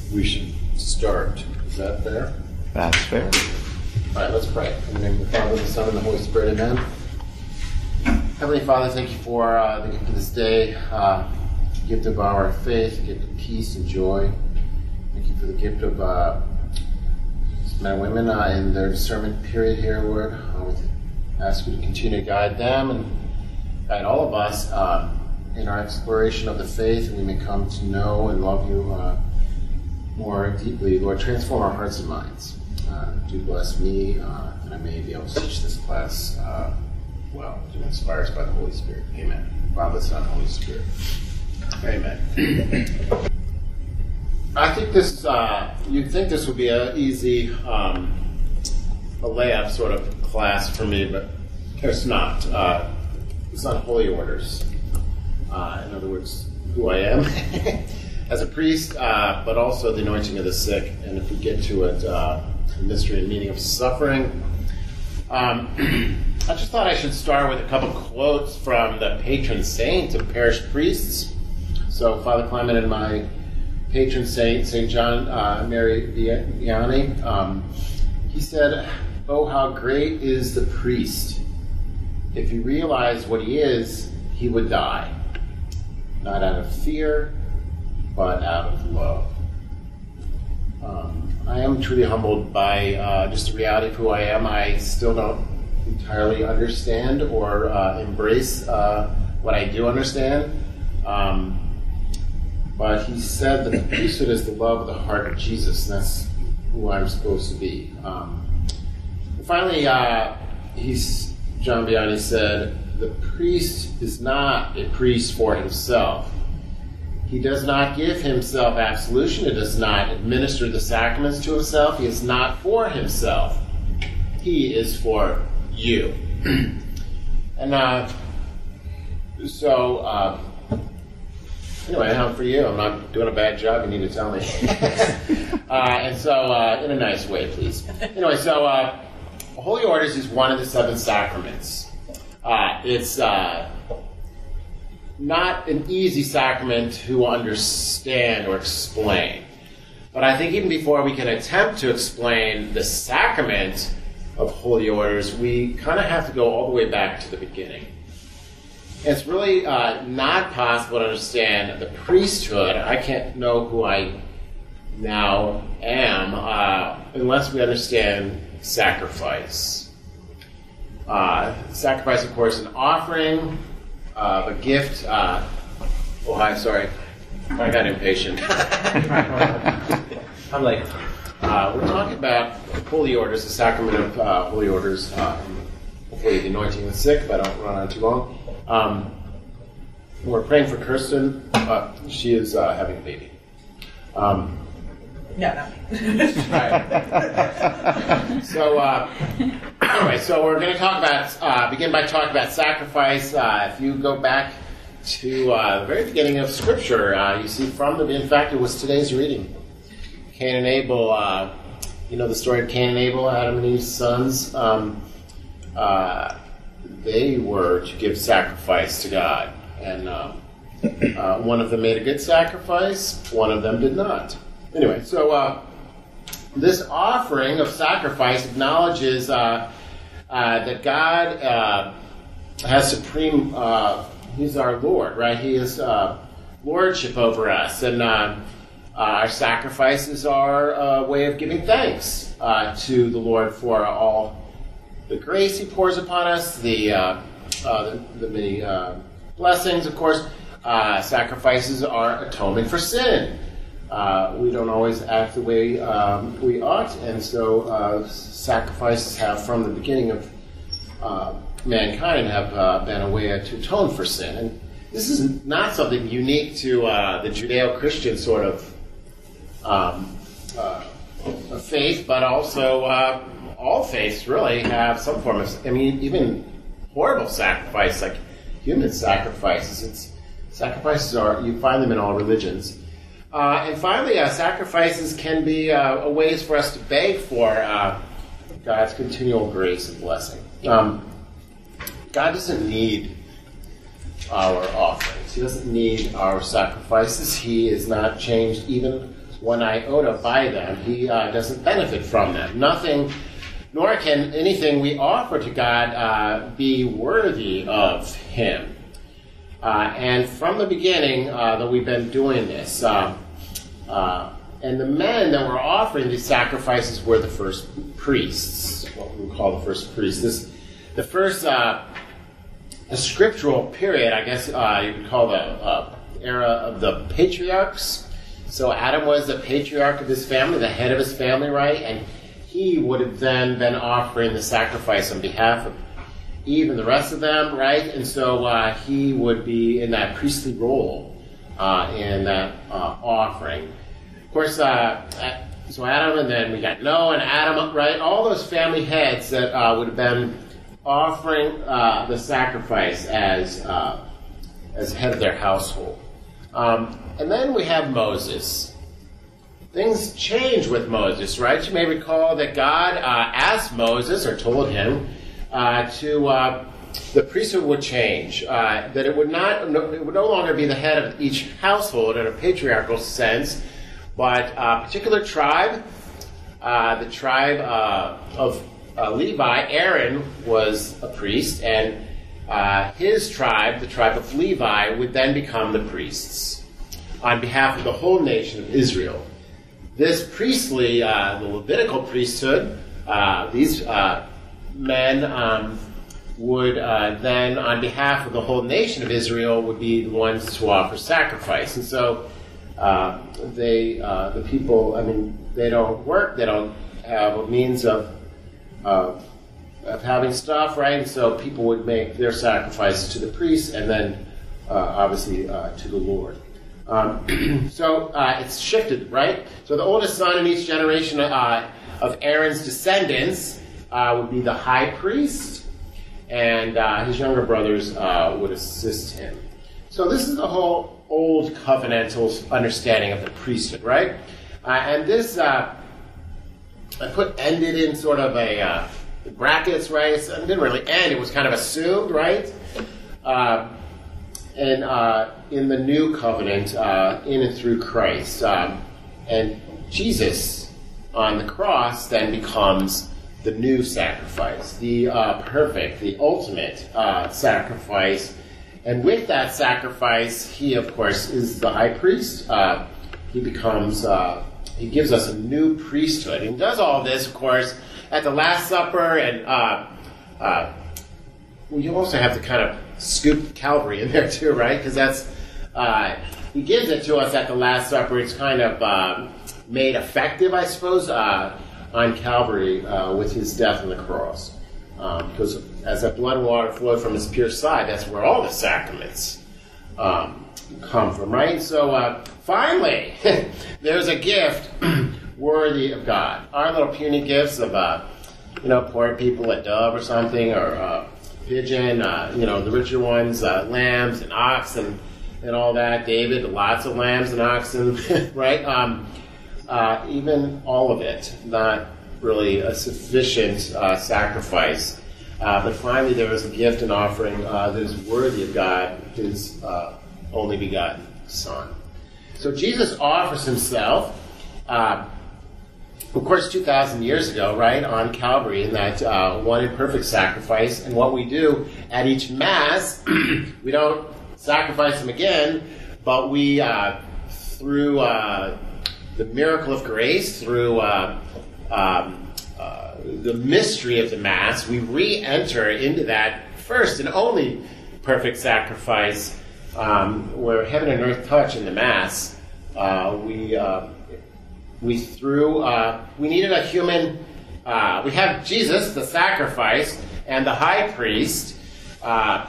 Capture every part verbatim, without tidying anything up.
we should start. Is that fair? That's fair. All right, let's pray. In the name of the Father, the Son, and the Holy Spirit, amen. Heavenly Father, thank you for uh, the gift of this day, uh, the gift of our faith, the gift of peace and joy. Thank you for the gift of uh, men and women uh, in their discernment period here, Lord. I would ask you to continue to guide them and guide all of us uh, in our exploration of the faith, and we may come to know and love you uh, more deeply. Lord, transform our hearts and minds. Uh, do bless me, uh, and I may be able to teach this class uh, well, to inspire us by the Holy Spirit. Amen. Father, Son, Holy Spirit. Amen. I think this, uh, you'd think this would be an easy, um, a layup sort of class for me, but it's not. Uh, it's on holy orders. Uh, in other words, who I am as a priest, uh, but also the anointing of the sick. And if we get to it, uh, the mystery and meaning of suffering. Um, I just thought I should start with a couple quotes from the patron saint of parish priests. So Father Clement and my patron saint, Saint John uh, Mary Vianney, um, he said, "Oh, how great is the priest. If he realized what he is, he would die. Not out of fear, but out of love." Um, I am truly humbled by uh, just the reality of who I am. I still don't entirely understand or uh, embrace uh, what I do understand. Um, but he said that the priesthood is the love of the heart of Jesus, and that's who I'm supposed to be. Um, and finally, uh, he's, John Vianney said, the priest is not a priest for himself. He does not give himself absolution. He does not administer the sacraments to himself. He is not for himself. He is for you. and uh, so, uh, anyway, I'm for you. I'm not doing a bad job. You need to tell me. uh, and so, uh, in a nice way, please. Anyway, so uh, Holy Orders is one of the seven sacraments. Uh, it's... Uh, not an easy sacrament to understand or explain. But I think even before we can attempt to explain the sacrament of Holy Orders, we kind of have to go all the way back to the beginning. It's really uh, not possible to understand the priesthood. I can't know who I now am uh, unless we understand sacrifice. Uh, sacrifice, of course, an offering, Uh, a gift. Uh, oh, hi, sorry. I got impatient. I'm like, uh, we're talking about Holy Orders, the sacrament of uh, Holy Orders, um, hopefully the anointing of the sick, if I don't run on too long. Um, we're praying for Kirsten. Uh, she is uh, having a baby. Um, No, no. Right. So, uh, anyway, so we're going to talk about, uh, begin by talking about sacrifice. Uh, if you go back to uh, the very beginning of Scripture, uh, you see from the, in fact, it was today's reading. Cain and Abel, uh, you know the story of Cain and Abel, Adam and Eve's sons. Um, uh, they were to give sacrifice to God. And um, uh, one of them made a good sacrifice, one of them did not. Anyway, so uh, this offering of sacrifice acknowledges uh, uh, that God uh, has supreme, uh, He's our Lord, right? He is uh, lordship over us. And uh, uh, our sacrifices are a way of giving thanks uh, to the Lord for all the grace He pours upon us, the, uh, uh, the, the many uh, blessings, of course. Uh, sacrifices are atonement for sin. Uh, we don't always act the way um, we ought, and so uh, sacrifices have, from the beginning of uh, mankind, have uh, been a way to atone for sin. And this is not something unique to uh, the Judeo-Christian sort of um, uh, faith, but also uh, all faiths really have some form of, I mean, even horrible sacrifice, like human sacrifices. It's, sacrifices are, you find them in all religions. Uh, and finally, uh, sacrifices can be uh, ways for us to beg for uh, God's continual grace and blessing. Um, God doesn't need our offerings. He doesn't need our sacrifices. He is not changed even one iota by them. He uh, doesn't benefit from them. Nothing, nor can anything we offer to God uh, be worthy of him. Uh, and from the beginning uh, that we've been doing this, uh, uh, and the men that were offering these sacrifices were the first priests, what we would call the first priests. This, the first uh, the scriptural period, I guess uh, you would call the uh, era of the patriarchs. So Adam was the patriarch of his family, the head of his family, right? And he would have then been offering the sacrifice on behalf of Eve and the rest of them, right? And so uh, he would be in that priestly role uh, in that uh, offering. Of course, uh, so Adam, and then we got Noah and Adam, right? All those family heads that uh, would have been offering uh, the sacrifice as uh, as head of their household. Um, and then we have Moses. Things change with Moses, right? You may recall that God uh, asked Moses, or told him, uh, to uh, the priesthood would change, uh, that it would not, no, it would no longer be the head of each household in a patriarchal sense, but a particular tribe, uh, the tribe uh, of uh, Levi, Aaron was a priest, and uh, his tribe, the tribe of Levi, would then become the priests on behalf of the whole nation of Israel. This priestly, uh, the Levitical priesthood, uh, these uh, men um, would uh, then, on behalf of the whole nation of Israel, would be the ones to offer sacrifice. And so uh, they, uh, the people, I mean, they don't work, they don't have a means of, uh, of having stuff, right? And so people would make their sacrifices to the priests and then, uh, obviously, uh, to the Lord. Um, so uh, it's shifted, right? So the oldest son in each generation uh, of Aaron's descendants uh, would be the high priest, and uh, his younger brothers uh, would assist him. So this is the whole old covenantal understanding of the priesthood, right? Uh, and this, uh, I put ended in sort of a uh, brackets, right? It didn't really end. It was kind of assumed, right? Uh, and uh, in the new covenant, uh, in and through Christ. Um, and Jesus on the cross then becomes the new sacrifice, the uh, perfect, the ultimate uh, sacrifice. And with that sacrifice, he, of course, is the high priest. Uh, he becomes, uh, he gives us a new priesthood. And does all this, of course, at the Last Supper. And uh, uh, you also have to kind of scoop Calvary in there too, right? Because that's, uh, he gives it to us at the Last Supper. It's kind of uh, made effective, I suppose, uh, on Calvary uh, with his death on the cross. Um, because as that blood and water flowed from his pure side, that's where all the sacraments um, come from, right? So uh, finally, there's a gift worthy of God. Our little puny gifts of, uh, you know, poor people, a dove or something, or uh, pigeon, uh, you know, the richer ones, uh, lambs and oxen and all that. David, lots of lambs and oxen, right? Um, uh, even all of it, not really a sufficient uh, sacrifice. Uh, but finally, there is a gift and offering uh, that is worthy of God, his uh, only begotten Son. So Jesus offers himself, uh, of course, two thousand years ago, right, on Calvary, in that uh, one and perfect sacrifice. And what we do at each Mass, we don't sacrifice him again, but we, uh, through uh, the miracle of grace, through uh, um, uh, the mystery of the Mass, we re-enter into that first and only perfect sacrifice, um, where heaven and earth touch in the Mass. Uh, we uh, we through uh, we needed a human. Uh, we have Jesus, the sacrifice, and the high priest, uh,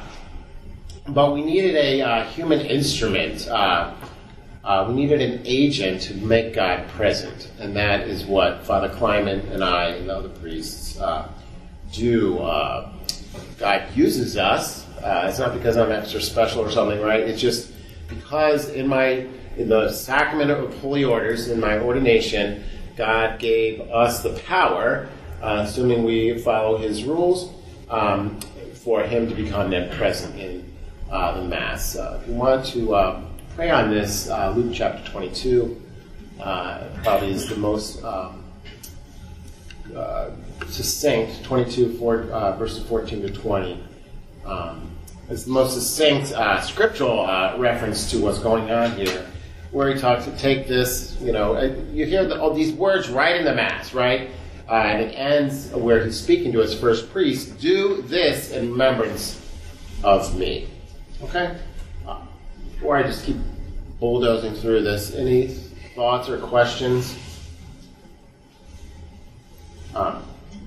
but we needed a uh, human instrument. Uh, Uh, we needed an agent to make God present, and that is what Father Kleiman and I and the other priests uh, do. Uh, God uses us. Uh, it's not because I'm extra special or something, right? It's just because in my in the sacrament of holy orders, in my ordination, God gave us the power, uh, assuming we follow His rules, um, for Him to become then present in uh, the Mass. Uh, if you want to. Uh, Pray on this, uh, Luke chapter twenty-two, uh, probably is the most um, uh, succinct, twenty-two, four, uh, verses fourteen to twenty. Um, it's the most succinct uh, scriptural uh, reference to what's going on here, where he talks to take this, you know, you hear the, all these words right in the Mass, right? Uh, and it ends where he's speaking to his first priest, do this in remembrance of me. Okay? Uh, before I just keep bulldozing through this, any thoughts or questions? Um,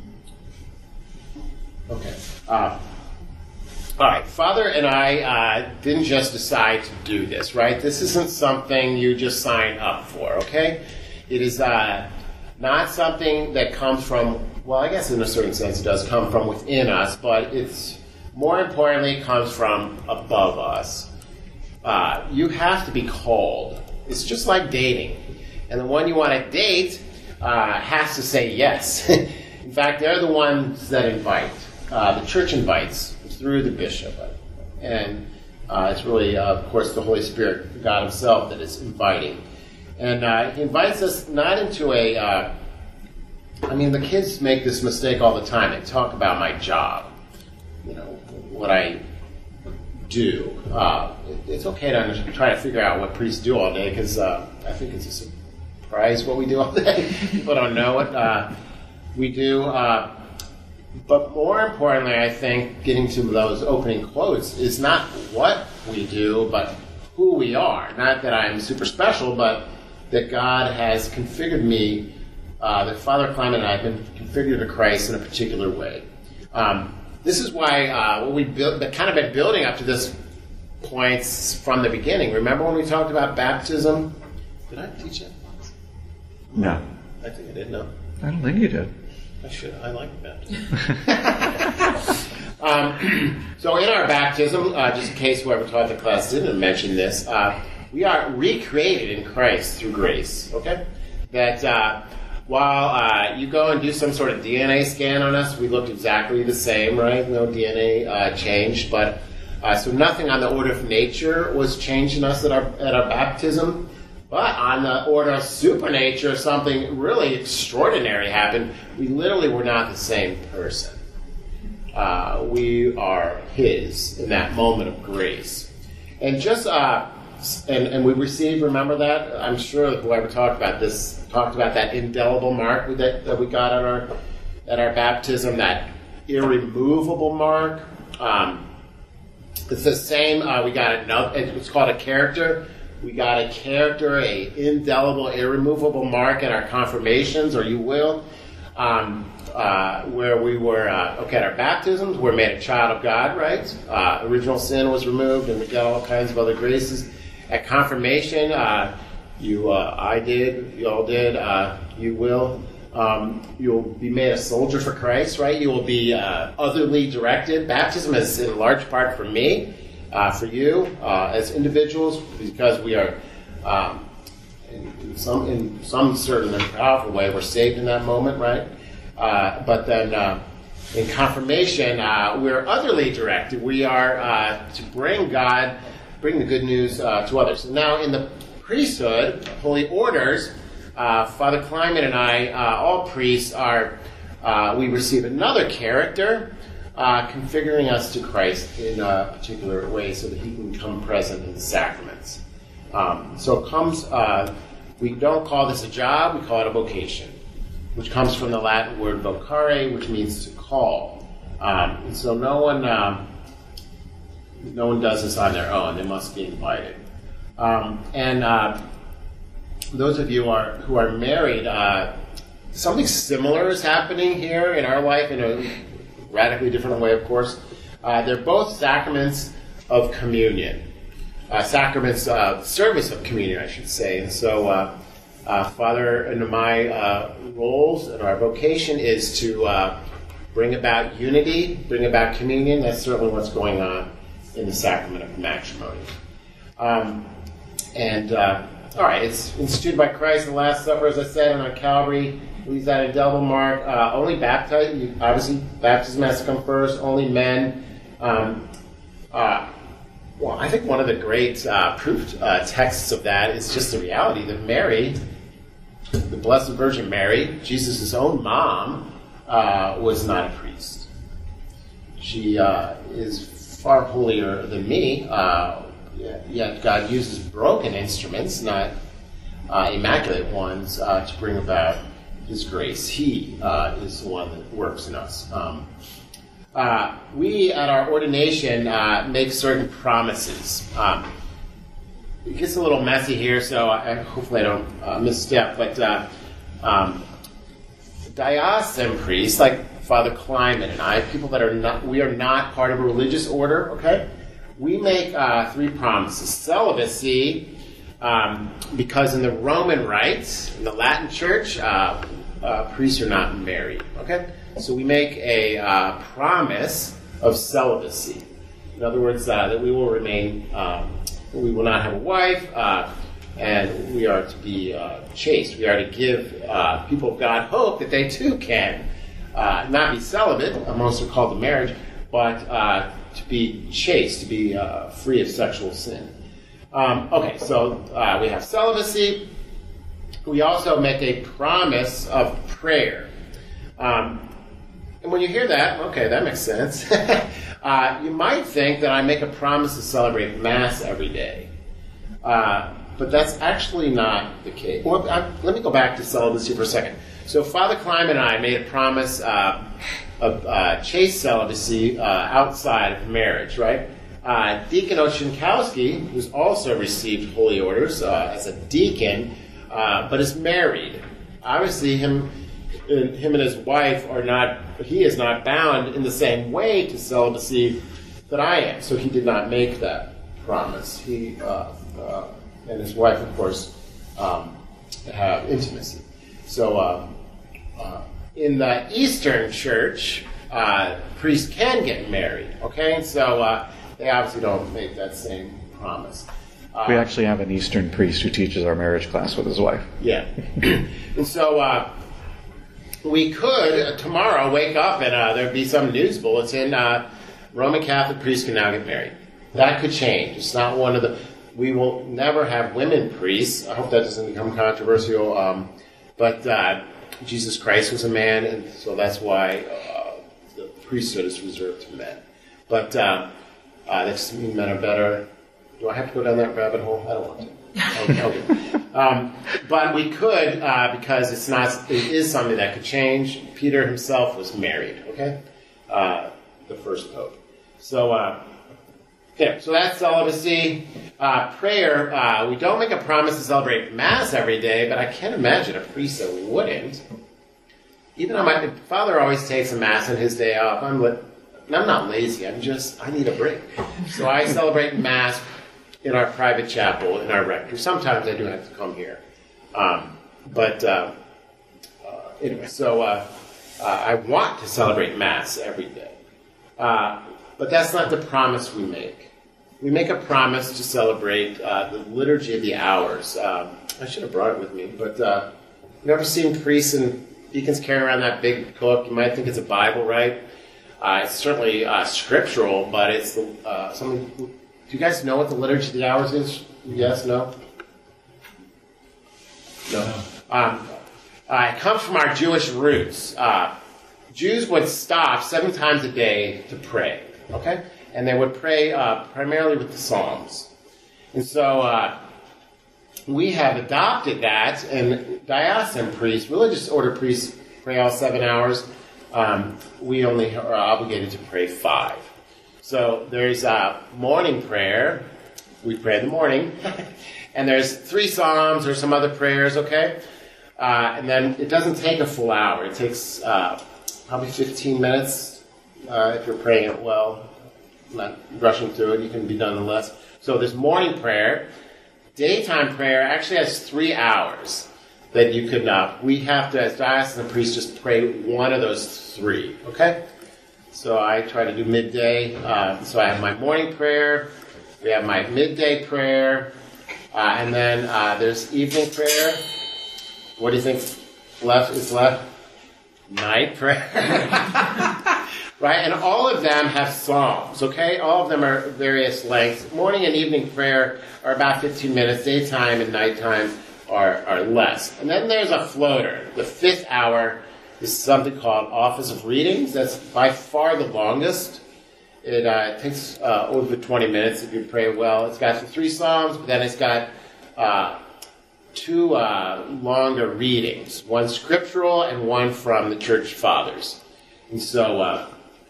okay. Uh, all right. Father and I uh, didn't just decide to do this, right? This isn't something you just sign up for, okay? It is uh, not something that comes from, well, I guess in a certain sense it does come from within us, but it's more importantly comes from above us. Uh, you have to be called. It's just like dating. And the one you want to date uh, has to say yes. In fact, they're the ones that invite. Uh, the church invites through the bishop. And uh, it's really, uh, of course, the Holy Spirit, God himself, that is inviting. And uh, he invites us not into a, uh, I mean, the kids make this mistake all the time. They talk about my job, you know, what I do. Uh, it's okay to try to figure out what priests do all day, because uh, I think it's a surprise what we do all day. People don't know what uh, we do. Uh, but more importantly, I think, getting to those opening quotes is not what we do, but who we are. Not that I'm super special, but that God has configured me, uh, that Father Clement and I have been configured to Christ in a particular way. Um, this is why uh, what we built, kind of been building up to this point from the beginning. Remember when we talked about baptism? Did I teach that? No. I think I did, no. I don't think you did. I should. I like baptism. um, so in our baptism, uh, just in case whoever taught the class didn't mention this, uh, we are recreated in Christ through grace, okay? That uh, while uh, you go and do some sort of D N A scan on us, we looked exactly the same, right? No D N A uh, changed, but uh, so nothing on the order of nature was changed in us at our, at our baptism. But on the order of supernature, something really extraordinary happened. We literally were not the same person. Uh, we are his in that moment of grace. And just, uh, and, and we received, remember that? I'm sure whoever talked about this, talked about that indelible mark that, that we got at our, at our baptism, that irremovable mark. Um, it's the same, uh, we got another, it's called a character. We got a character, a indelible, irremovable mark in our confirmations, or you will, um, uh, where we were, uh, okay, at our baptisms, we're made a child of God, right? Uh, original sin was removed, and we got all kinds of other graces. At confirmation, uh, you, uh, I did, you all did, uh, you will. Um, you'll be made a soldier for Christ, right? You will be uh, otherly directed. Baptism is in large part for me. Uh, for you uh, as individuals, because we are, um, in some in some certain and powerful way, we're saved in that moment, right? Uh, but then uh, in confirmation, uh, we're otherly directed. We are uh, to bring God, bring the good news uh, to others. And now in the priesthood, holy orders, uh, Father Clement and I, uh, all priests, are uh, we receive another character. Uh, configuring us to Christ in a particular way so that he can become present in the sacraments. Um, so it comes, uh, we don't call this a job, we call it a vocation, which comes from the Latin word vocare, which means to call. Um, and so no one, um, no one does this on their own, they must be invited. Um, and uh, those of you who are, who are married, uh, something similar is happening here in our life in a radically different way, of course. Uh, they're both sacraments of communion. Uh, sacraments, uh, service of communion, I should say. And so, uh, uh, Father and my uh, roles and our vocation is to uh, bring about unity, bring about communion. That's certainly what's going on in the sacrament of matrimony. Um, and, uh, all right, it's instituted by Christ in the Last Supper, as I said, on Calvary. Leaves that indelible mark. Uh, only baptized, you, obviously, baptism has to come first. Only men. Um, uh, well, I think one of the great uh, proof uh, texts of that is just the reality that Mary the Blessed Virgin Mary, Jesus' own mom, uh, was not a priest. She uh, is far holier than me, uh, yet God uses broken instruments, not uh, immaculate ones, uh, to bring about His grace. He uh, is the one that works in us. Um, uh, we, at our ordination, uh, make certain promises. Um, it gets a little messy here, so I, hopefully I don't uh, misstep, but uh, um, diocesan priests, like Father Kleiman and I, people that are not, we are not part of a religious order, okay? We make uh, three promises. Celibacy, um, because in the Roman rites, in the Latin Church, uh, uh, priests are not married, okay? So we make a uh, promise of celibacy. In other words, uh, that we will remain, um, we will not have a wife, uh, and we are to be uh, chaste. We are to give uh, people of God hope that they too can Uh, not be celibate, most are called to marriage, but uh, to be chaste, to be uh, free of sexual sin. Um, okay, so uh, we have celibacy. We also make a promise of prayer. Um, and when you hear that, okay, that makes sense. uh, you might think that I make a promise to celebrate Mass every day. Uh, but that's actually not the case. Well, I, let me go back to celibacy for a second. So Father Kleiman and I made a promise uh, of uh, chaste celibacy uh, outside of marriage, right? Uh, Deacon Oshinkowski, who's also received holy orders uh, as a deacon, uh, but is married. Obviously, him, him and his wife are not, he is not bound in the same way to celibacy that I am. So he did not make that promise. He uh, uh, and his wife, of course, um, have intimacy. So uh, uh, in the Eastern Church, uh, priests can get married, okay? So uh, they obviously don't make that same promise. Uh, we actually have an Eastern priest who teaches our marriage class with his wife. Yeah. And so uh, we could, uh, tomorrow, wake up and uh, there'd be some news bulletin, uh, Roman Catholic priests can now get married. That could change. It's not one of the... We will never have women priests. I hope that doesn't become controversial. Um, But uh, Jesus Christ was a man, and so that's why uh, the priesthood is reserved to men. But uh, uh, that doesn't mean men are better. Do I have to go down that rabbit hole? I don't want to. Okay, okay. Um, but we could, uh, because it's not. It is something that could change. Peter himself was married. Okay, uh, the first pope. So. Uh, Yeah, so that's celibacy. Uh, prayer, uh, we don't make a promise to celebrate Mass every day, but I can't imagine a priest that wouldn't. Even though my father always takes a Mass on his day off, I'm, li- I'm not lazy, I'm just, I need a break. So I celebrate Mass in our private chapel, in our rectory. Sometimes I do have to come here. Um, but uh, uh, anyway, so uh, uh, I want to celebrate Mass every day. Uh, but that's not the promise we make. We make a promise to celebrate uh, the Liturgy of the Hours. Um, I should have brought it with me, but uh, you've never seen priests and deacons carry around that big book. You might think it's a Bible, right? Uh, it's certainly uh, scriptural, but it's the, uh, something. Do you guys know what the Liturgy of the Hours is? Yes, no? No. Um, uh, it comes from our Jewish roots. Uh, Jews would stop seven times a day to pray, okay? And they would pray uh, primarily with the Psalms. And so uh, we have adopted that, and diocesan priests, religious order priests, pray all seven hours. Um, we only are obligated to pray five. So there's uh, morning prayer. We pray in the morning. And there's three Psalms or some other prayers, okay? Uh, and then it doesn't take a full hour. It takes uh, probably fifteen minutes uh, if you're praying it well. Not rushing through it, you can be done in less. So this morning prayer, daytime prayer actually has three hours that you could not. We have to, as diocesan priests, just pray one of those three, okay? So I try to do midday. Uh, so I have my morning prayer, we have my midday prayer, uh, and then uh, there's evening prayer. What do you think left is left? Night prayer. Right? And all of them have psalms, okay? All of them are various lengths. Morning and evening prayer are about fifteen minutes. Daytime and nighttime are, are less. And then there's a floater. The fifth hour is something called Office of Readings. That's by far the longest. It uh, takes uh, over twenty minutes if you pray well. It's got the three Psalms, but then it's got uh, two uh, longer readings, one scriptural and one from the Church Fathers. And so uh,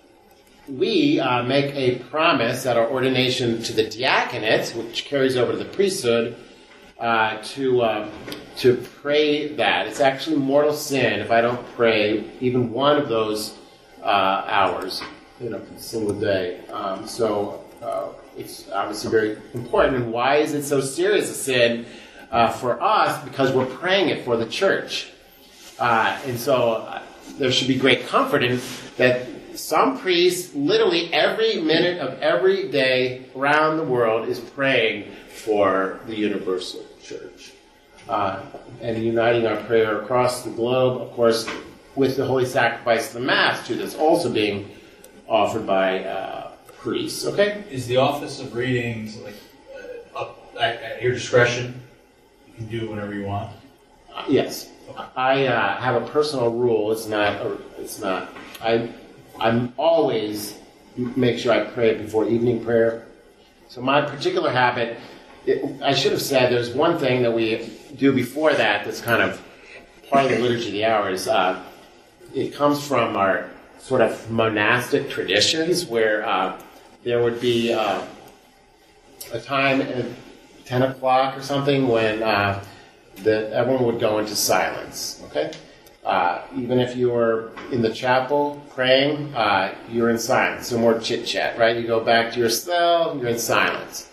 we uh, make a promise at our ordination to the diaconate, which carries over to the priesthood, uh, to uh, to pray that. It's actually mortal sin if I don't pray even one of those uh, hours in a single day. Um, so uh, it's obviously very important. And why is it so serious a sin uh, for us? Because we're praying it for the church. Uh, and so uh, there should be great comfort in that. Some priests, literally every minute of every day around the world, is praying for the universal church. Uh, and uniting our prayer across the globe, of course, with the holy sacrifice of the Mass, too, that's also being offered by uh, priests. Okay? Is the office of readings like uh, up at, at your discretion? You can do whatever you want? Uh, yes. Okay. I uh, have a personal rule. It's not, a, it's not, I... I'm always make sure I pray before evening prayer. So my particular habit, it, I should have said there's one thing that we do before that that's kind of part of the Liturgy of the Hours. Uh, it comes from our sort of monastic traditions where uh, there would be uh, a time at ten o'clock or something when uh, the, everyone would go into silence, okay? Uh, even if you were in the chapel praying, uh, you're in silence. No more chit-chat, right? You go back to your cell, you're in silence.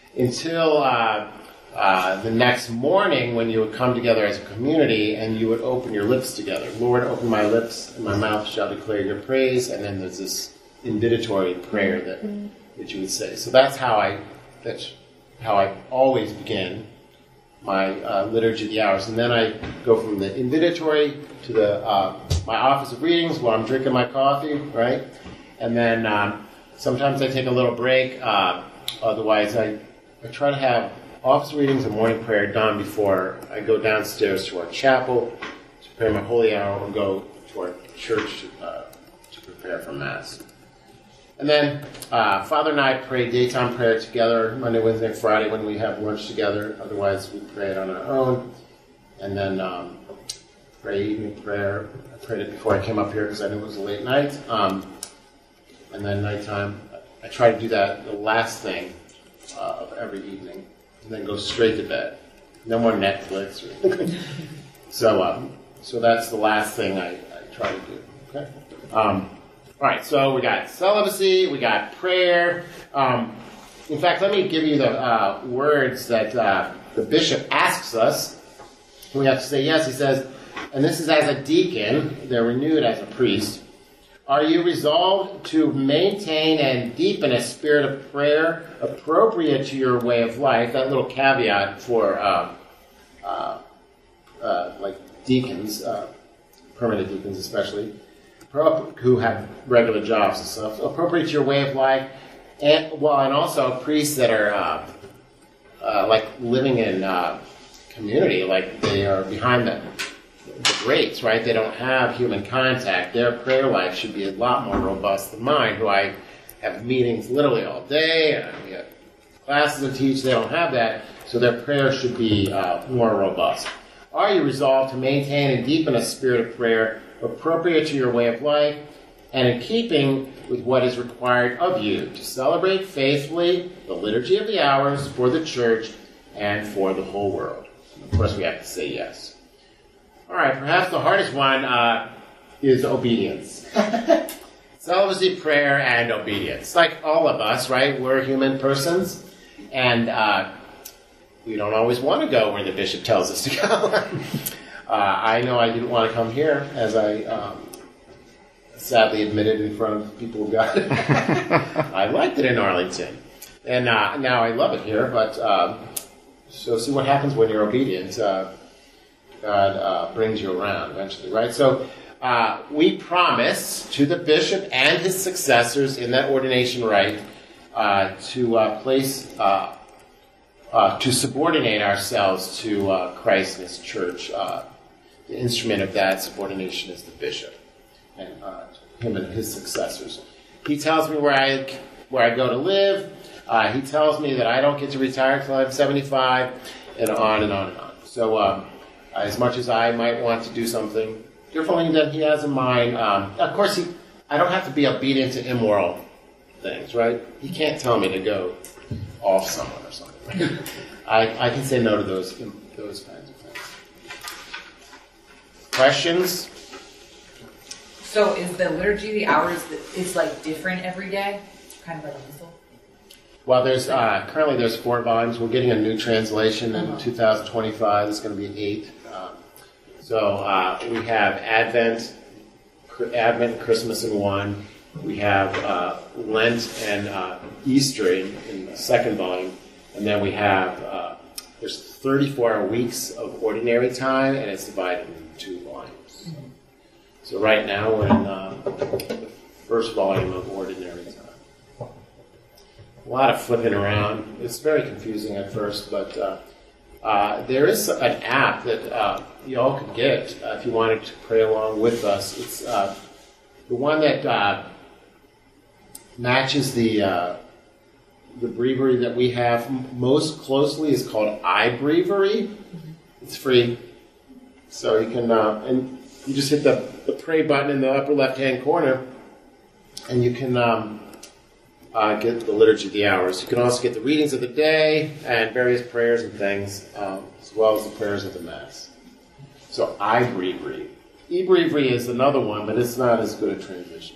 Until uh, uh, the next morning when you would come together as a community and you would open your lips together. Lord, open my lips and my mouth shall declare your praise. And then there's this invitatory prayer that, that you would say. So that's how I, that's how I always begin my uh, Liturgy of the Hours. And then I go from the invitatory to the uh, my office of readings while I'm drinking my coffee, right? And then um, sometimes I take a little break. Uh, otherwise, I, I try to have office readings and morning prayer done before I go downstairs to our chapel to prepare my holy hour or go to our church uh, to prepare for Mass. And then uh, Father and I pray daytime prayer together Monday, Wednesday, and Friday when we have lunch together. Otherwise, we pray it on our own. And then um, pray evening prayer. I prayed it before I came up here because I knew it was a late night. Um, and then nighttime, I try to do that the last thing uh, of every evening. And then go straight to bed. No more Netflix. Or so, um, so that's the last thing I, I try to do. Okay. Um, All right, so we got celibacy, we got prayer. Um, in fact, let me give you the uh, words that uh, the bishop asks us. We have to say yes. He says, and this is as a deacon, they're renewed as a priest. Are you resolved to maintain and deepen a spirit of prayer appropriate to your way of life? That little caveat for uh, uh, uh, like deacons, uh, permanent deacons especially, who have regular jobs and stuff, appropriate to your way of life, and well, and also priests that are uh, uh, like living in uh, community, like they are behind the, the grates, right? They don't have human contact. Their prayer life should be a lot more robust than mine, who I have meetings literally all day, and we have classes to teach. They don't have that, so their prayer should be uh, more robust. Are you resolved to maintain and deepen a spirit of prayer appropriate to your way of life, and in keeping with what is required of you to celebrate faithfully the Liturgy of the Hours for the Church and for the whole world? Of course, we have to say yes. All right, perhaps the hardest one uh, is obedience. Celibacy, prayer, and obedience. Like all of us, right? We're human persons, and uh, we don't always want to go where the bishop tells us to go. Uh, I know I didn't want to come here, as I um, sadly admitted in front of people who got it. I liked it in Arlington. And uh, now I love it here, but um, so see what happens when you're obedient. Uh, God uh, brings you around eventually, right? So uh, we promise to the bishop and his successors in that ordination rite uh, to uh, place uh, uh, to subordinate ourselves to uh, Christ and His church. Uh, the instrument of that subordination is the bishop, and uh, him and his successors. He tells me where I where I go to live. Uh, he tells me that I don't get to retire until I'm seventy-five, and on and on and on. So, um, as much as I might want to do something differently than he has in mind, um, of course, he, I don't have to be obedient to immoral things, right? He can't tell me to go off someone or something. I, I can say no to those those kinds of things. Questions? So is the liturgy, the hours, it's like different every day? Kind of like a missal? Well, there's uh, currently there's four volumes. We're getting a new translation in uh-huh. two thousand twenty-five. It's going to be eight. Um, so uh, we have Advent, Advent, Christmas in one. We have uh, Lent and uh, Easter in, in the second volume, and then we have uh, there's thirty-four weeks of ordinary time, and it's divided into two volumes. Mm-hmm. So right now we're in uh, the first volume of ordinary time. A lot of flipping around. It's very confusing at first, but uh, uh, there is an app that uh, you all could get uh, if you wanted to pray along with us. It's uh, the one that uh, matches the uh, the breviary that we have most closely is called iBreviary. It's free, so you can uh, and you just hit the, the pray button in the upper left hand corner, and you can um, uh, get the liturgy of the hours. You can also get the readings of the day and various prayers and things, um, as well as the prayers of the Mass. So iBreviary. eBreviary is another one, but it's not as good a transition.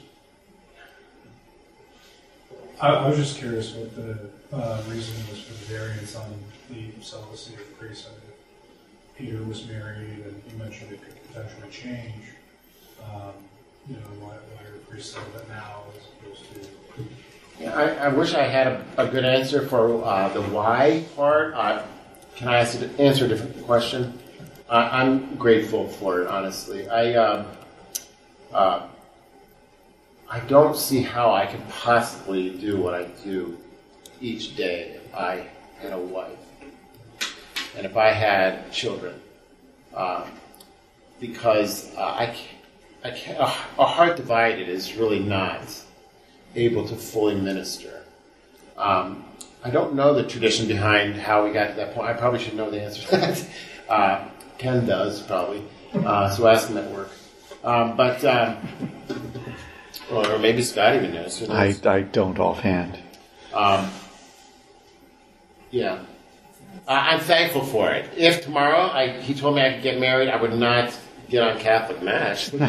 I, I was just curious what the uh, reason was for the variance on the celibacy of the priest. If Peter was married, and you mentioned it could potentially change. Um, you know, why, why are priests celibate now as opposed to? Yeah, I, I wish I had a, a good answer for uh, the why part. Uh, can I ask, answer a different question? Uh, I'm grateful for it, honestly. I. Uh, uh, I don't see how I could possibly do what I do each day if I had a wife and if I had children, uh, because uh, I can't, I can't, a, a heart divided is really not able to fully minister. Um, I don't know the tradition behind how we got to that point. I probably should know the answer to that. Uh, Ken does, probably, uh, so ask him at work. Um, but... Um, Or maybe Scott even knows. Who knows? I, I don't offhand. Um, yeah. Uh, I'm thankful for it. If tomorrow I, he told me I could get married, I would not get on Catholic Match. I,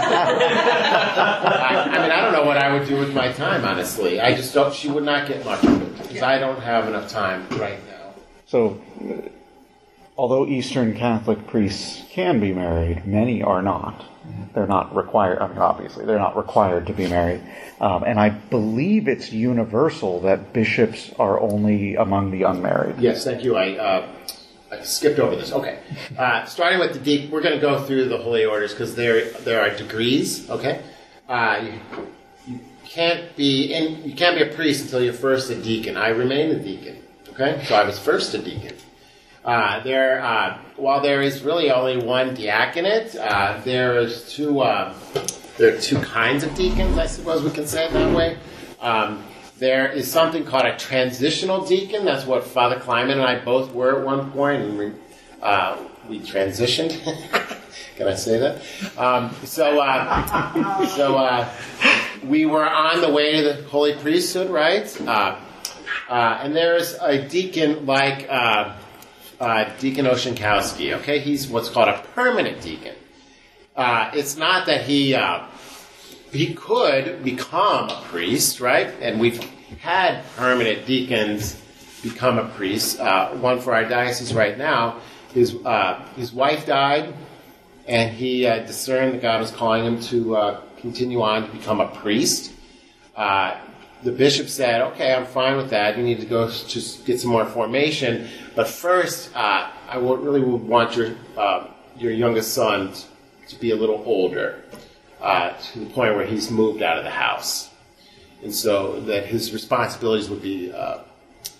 I mean, I don't know what I would do with my time, honestly. I just don't, she would not get much of it, because I don't have enough time right now. So, uh, although Eastern Catholic priests can be married, many are not. They're not required, I mean, obviously, they're not required to be married. Um, and I believe it's universal that bishops are only among the unmarried. Yes, thank you. I, uh, I skipped over this. Okay. Uh, starting with the deacon, we're going to go through the holy orders because there there are degrees, okay? Uh, you, you can't be in, you can't be a priest until you're first a deacon. I remain a deacon, okay? So I was first a deacon. Uh, there, uh, while there is really only one diaconate, uh, there is two. Uh, there are two kinds of deacons, I suppose we can say it that way. Um, there is something called a transitional deacon. That's what Father Kleiman and I both were at one point, and we uh, we transitioned. Can I say that? Um, so, uh, so uh, we were on the way to the holy priesthood, right? Uh, uh, and there is a deacon like. Uh, Uh, Deacon Oshinkowski, okay? He's what's called a permanent deacon. Uh, it's not that he uh, he could become a priest, right? And we've had permanent deacons become a priest. Uh, one for our diocese right now. His uh, his wife died, and he uh, discerned that God was calling him to uh, continue on to become a priest. Uh, The bishop said, okay, I'm fine with that. You need to go just get some more formation. But first, uh, I really would want your uh, your youngest son to be a little older, uh, to the point where he's moved out of the house. And so that his responsibilities would be uh,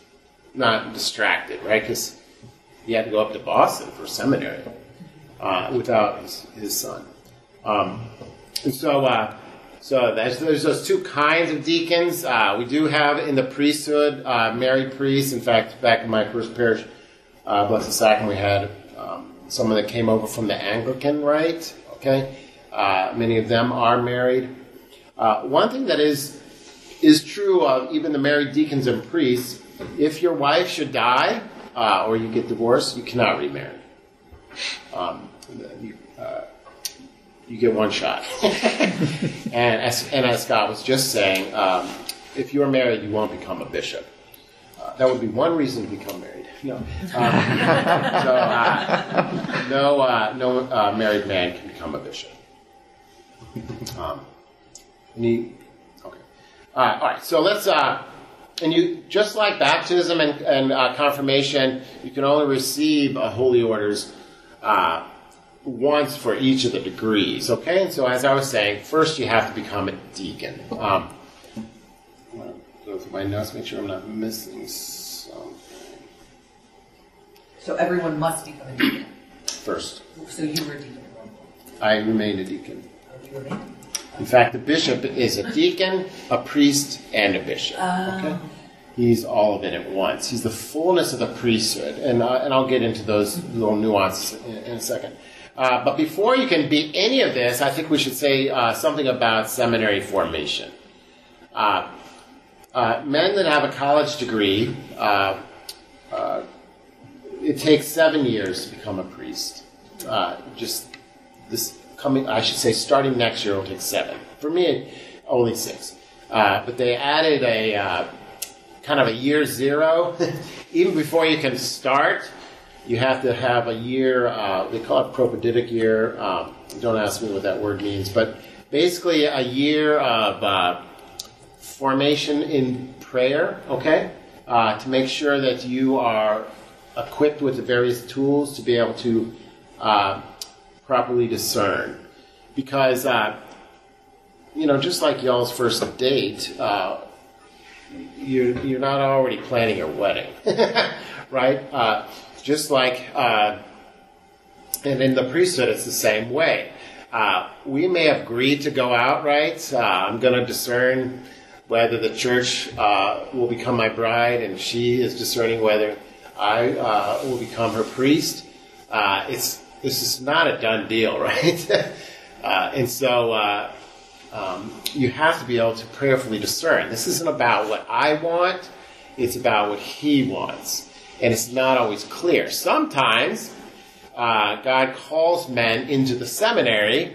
not distracted, right? Because he had to go up to Boston for seminary uh, without his, his son. Um, and so, uh, so there's, there's those two kinds of deacons. Uh, we do have in the priesthood uh, married priests. In fact, back in my first parish, uh, Blessed Sacrament, we had um, someone that came over from the Anglican rite. Okay, uh, many of them are married. Uh, one thing that is is true of even the married deacons and priests: if your wife should die uh, or you get divorced, you cannot remarry. Um, you, uh, you get one shot. and, as, and as Scott was just saying, um, if you're married, you won't become a bishop. Uh, that would be one reason to become married. No, um, so, uh, no, uh, no uh, married man can become a bishop. Um, and he, okay. All right, all right. So let's. Uh, and you just like baptism and, and uh, confirmation, you can only receive a holy orders uh, once for each of the degrees. Okay. And so as I was saying, first you have to become a deacon. Um, I want to go through my notes, make sure I'm not missing something. So everyone must become a deacon. First, So you were a deacon at one point. I remained a deacon. Oh, you remained? In fact, the bishop is a deacon, a priest, and a bishop. Oh. Okay? He's all of it at once. He's the fullness of the priesthood, and uh, and I'll get into those little nuances in, in a second. Uh, but before you can be any of this, I think we should say uh, something about seminary formation. Uh, uh, men that have a college degree, uh, uh, it takes seven years to become a priest. Uh, just this. Coming, I should say, starting next year, it'll take seven. For me, only six. Uh, but they added a uh, kind of a year zero. Even before you can start, you have to have a year, uh, they call it propeditic year. Um, don't ask me what that word means. But basically a year of uh, formation in prayer, okay? Uh, to make sure that you are equipped with the various tools to be able to uh, properly discern, because uh, you know, just like y'all's first date, uh, you're you're not already planning your wedding, right? Uh, just like, uh, and in the priesthood, it's the same way. Uh, we may have agreed to go out, right? Uh, I'm going to discern whether the church uh, will become my bride, and she is discerning whether I uh, will become her priest. Uh, it's This is not a done deal, right? uh, and so uh, um, you have to be able to prayerfully discern. This isn't about what I want. It's about what he wants. And it's not always clear. Sometimes uh, God calls men into the seminary,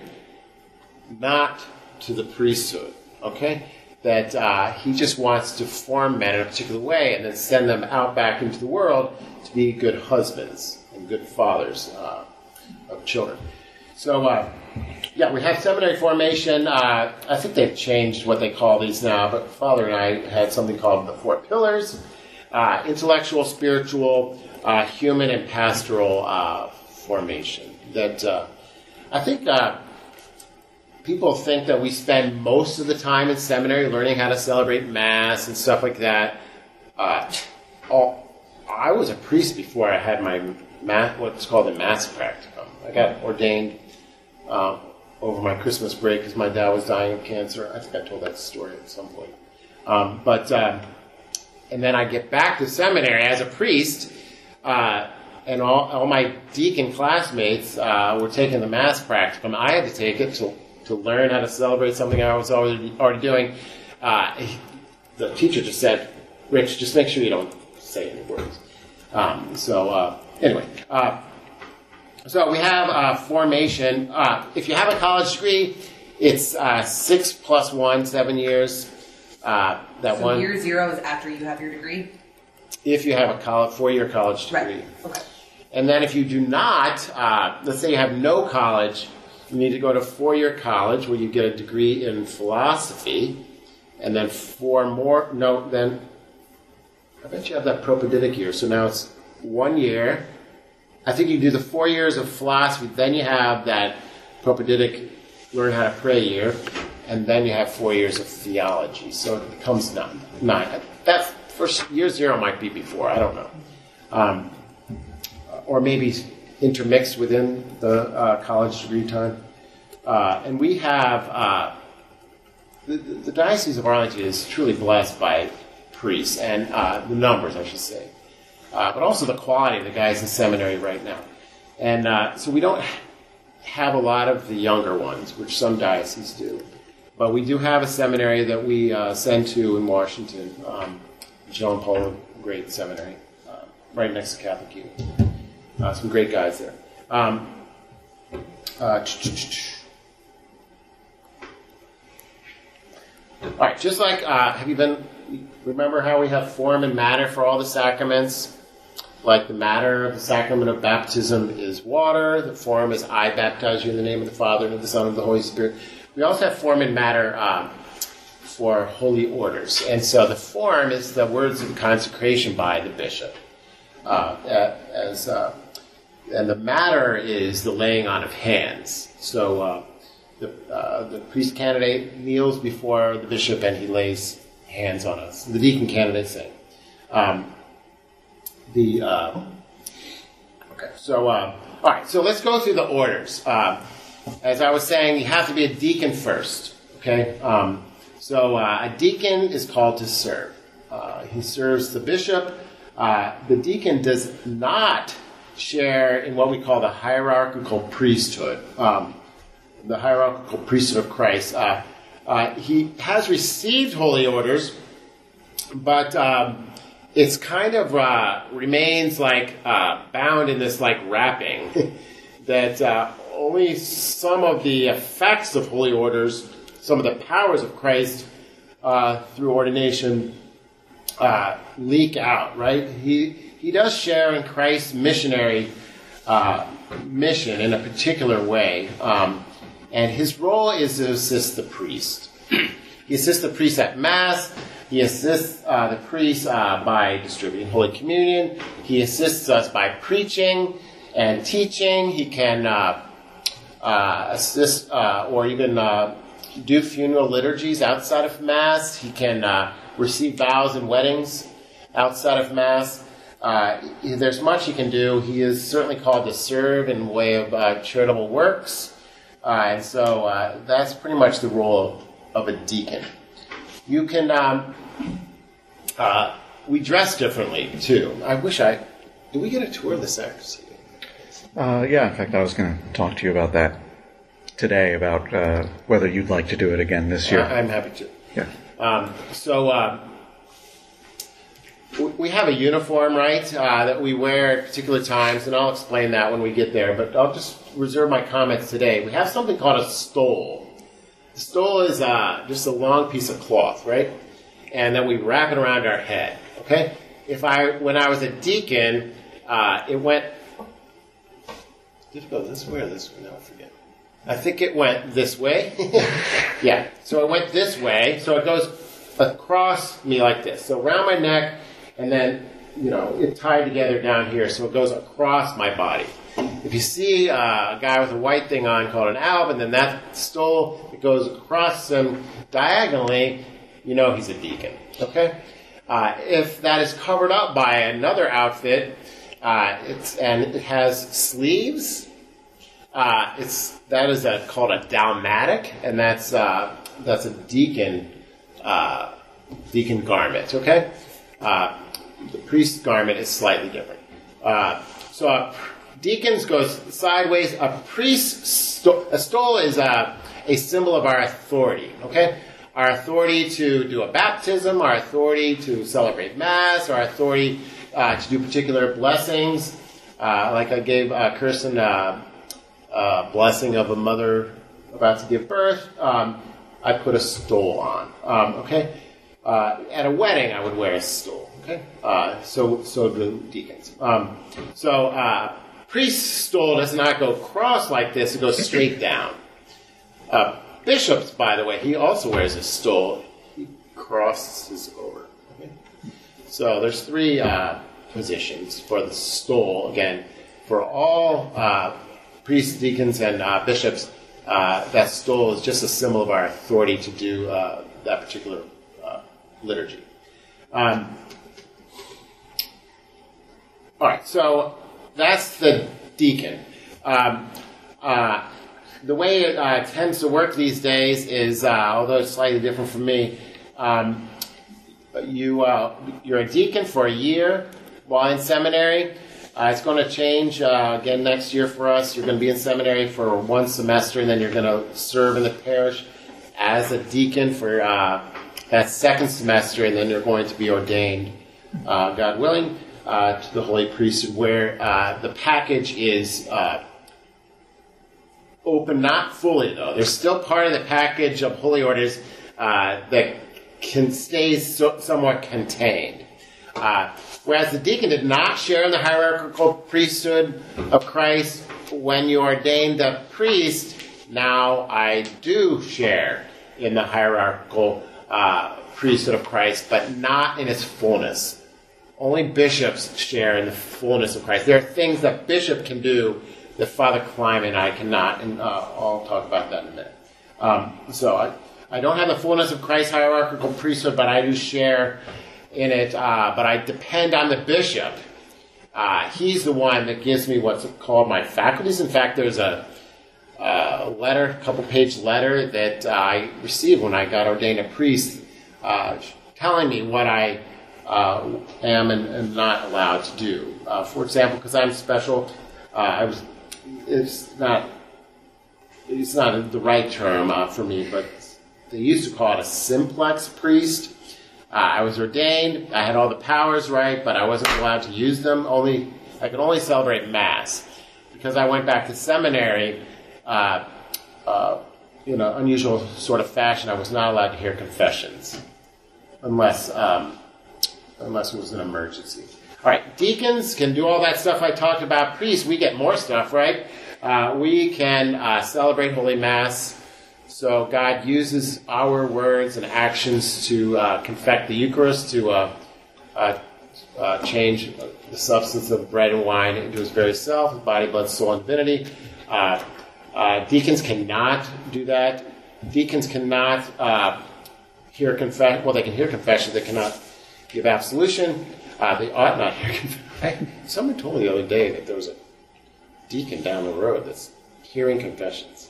not to the priesthood, okay? That uh, he just wants to form men in a particular way and then send them out back into the world to be good husbands and good fathers uh, of children. So, uh, yeah, we have seminary formation. Uh, I think they've changed what they call these now, but Father and I had something called the four pillars: uh, intellectual, spiritual, uh, human, and pastoral uh, formation. That uh, I think uh, people think that we spend most of the time in seminary learning how to celebrate Mass and stuff like that. Uh, all, I was a priest before I had my Mass, what's called a Mass practicum. I got ordained uh, over my Christmas break because my dad was dying of cancer. I think I told that story at some point. Um, but uh, and then I get back to seminary as a priest, uh, and all, all my deacon classmates uh, were taking the Mass practicum. I had to take it to to learn how to celebrate something I was already already doing. Uh, the teacher just said, "Rich, just make sure you don't say any words." Um, so. Uh, Anyway, uh, so we have uh, formation. Uh, if you have a college degree, it's uh, six plus one, seven years. Uh, that So one. year zero is after you have your degree? If you have a college, four-year college degree. Right. Okay. And then if you do not, uh, let's say you have no college, you need to go to four-year college where you get a degree in philosophy, and then four more. No, then I bet you have that propeditic year. So now it's one year. I think you do the four years of philosophy, then you have that propeditic learn how to pray year, and then you have four years of theology. So it becomes nine. nine. That's first year zero might be before. I don't know, um, or maybe intermixed within the uh, college degree time. Uh, and we have uh, the, the Diocese of Arlington is truly blessed by priests and uh, the numbers, I should say, uh, but also the quality of the guys in seminary right now. And uh, so we don't have a lot of the younger ones, which some dioceses do. But we do have a seminary that we uh, send to in Washington, um, John Paul, great seminary, uh, right next to Catholic U. Uh, some great guys there. Um, uh, All right, just like, uh, have you been, remember how we have form and matter for all the sacraments? Like the matter of the sacrament of baptism is water, the form is I baptize you in the name of the Father and of the Son and of the Holy Spirit. We also have form and matter um, for holy orders. And so the form is the words of consecration by the bishop. Uh, as uh, and the matter is the laying on of hands. So uh, the, uh, the priest candidate kneels before the bishop and he lays hands on us. The deacon candidate same. Um, the uh, okay. So uh, all right. So let's go through the orders. Uh, as I was saying, you have to be a deacon first. Okay. Um, so uh, a deacon is called to serve. Uh, he serves the bishop. Uh, the deacon does not share in what we call the hierarchical priesthood, um, the hierarchical priesthood of Christ. Uh, uh, he has received holy orders, but um, it's kind of uh, remains like uh, bound in this like wrapping that uh, only some of the effects of holy orders, some of the powers of Christ uh, through ordination uh, leak out, right? He he does share in Christ's missionary uh, mission in a particular way, um, and his role is to assist the priest. He assists the priest at Mass. He assists uh, the priest uh, by distributing Holy Communion. He assists us by preaching and teaching. He can uh, uh, assist uh, or even uh, do funeral liturgies outside of Mass. He can uh, receive vows and weddings outside of Mass. Uh, there's much he can do. He is certainly called to serve in the way of uh, charitable works. Uh, and so uh, that's pretty much the role of, of a deacon. You can, um, uh, we dress differently too. I wish I, did we get a tour of the sacristy? Uh, yeah, in fact, I was going to talk to you about that today, about uh, whether you'd like to do it again this year. I, I'm happy to. Yeah. Um, so, uh, we have a uniform, right, uh, that we wear at particular times, and I'll explain that when we get there, but I'll just reserve my comments today. We have something called a stole. The stole is uh, just a long piece of cloth, right? And then we wrap it around our head, okay? If I, when I was a deacon, uh, it went, did it go this way or this way? No, I forget. I think it went this way. Yeah, so it went this way, so it goes across me like this. So around my neck, and then, you know, it tied together down here, so it goes across my body. If you see uh, a guy with a white thing on called an alb, and then that stole, it goes across him diagonally, you know he's a deacon, okay? Uh, if that is covered up by another outfit, uh, it's and it has sleeves, uh, it's that is a, called a dalmatic, and that's uh, that's a deacon uh, deacon garment, okay? Uh, the priest's garment is slightly different. Uh, so a deacons goes sideways. A priest's sto- a stole is a, a symbol of our authority, okay? Our authority to do a baptism, our authority to celebrate Mass, our authority uh, to do particular blessings. Uh, like I gave uh, Kirsten a, a blessing of a mother about to give birth. Um, I put a stole on, um, okay? Uh, at a wedding, I would wear a stole. Okay, uh, so so do deacons. Um, so uh, priest's stole does not go cross like this; it goes straight down. Uh, bishops, by the way, he also wears a stole. He crosses over. Okay? So there's three uh, positions for the stole. Again, for all uh, priests, deacons, and uh, bishops, uh, that stole is just a symbol of our authority to do uh, that particular liturgy. Um, All right, so that's the deacon. Um, uh, the way it uh, tends to work these days is, uh, although it's slightly different from me, um, you, uh, you're a deacon for a year while in seminary. Uh, it's going to change uh, again next year for us. You're going to be in seminary for one semester, and then you're going to serve in the parish as a deacon for uh, that second semester, and then you're going to be ordained, uh, God willing, uh, to the holy priesthood, where uh, the package is uh, open, not fully though. There's still part of the package of holy orders uh, that can stay so, somewhat contained. Uh, whereas the deacon did not share in the hierarchical priesthood of Christ when you ordained the priest, now I do share in the hierarchical uh, priesthood of Christ, but not in its fullness. Only bishops share in the fullness of Christ. There are things that bishop can do that Father Kleiman and I cannot, and uh, I'll talk about that in a minute. Um, so I, I don't have the fullness of Christ's hierarchical priesthood, but I do share in it, uh, but I depend on the bishop. Uh, he's the one that gives me what's called my faculties. In fact, there's a, a letter, a couple-page letter that uh, I received when I got ordained a priest, uh, telling me what I uh, am and, and not allowed to do. Uh, for example, because I'm special, uh, I was. It's not. It's not the right term uh, for me, but they used to call it a simplex priest. Uh, I was ordained. I had all the powers right, but I wasn't allowed to use them. Only I could only celebrate Mass because I went back to seminary. Uh, uh, in an unusual sort of fashion, I was not allowed to hear confessions unless um, unless it was an emergency. All right, deacons can do all that stuff I talked about. Priests, we get more stuff, right? Uh, we can uh, celebrate Holy Mass. So God uses our words and actions to uh, confect the Eucharist, to uh, uh, uh, change the substance of bread and wine into His very self, His body, blood, soul, and divinity. Uh, uh, deacons cannot do that. Deacons cannot uh, hear confession. Well, they can hear confession. They cannot give absolution. Uh, they ought not hear confession. Someone told me the other day that there was a deacon down the road that's hearing confessions.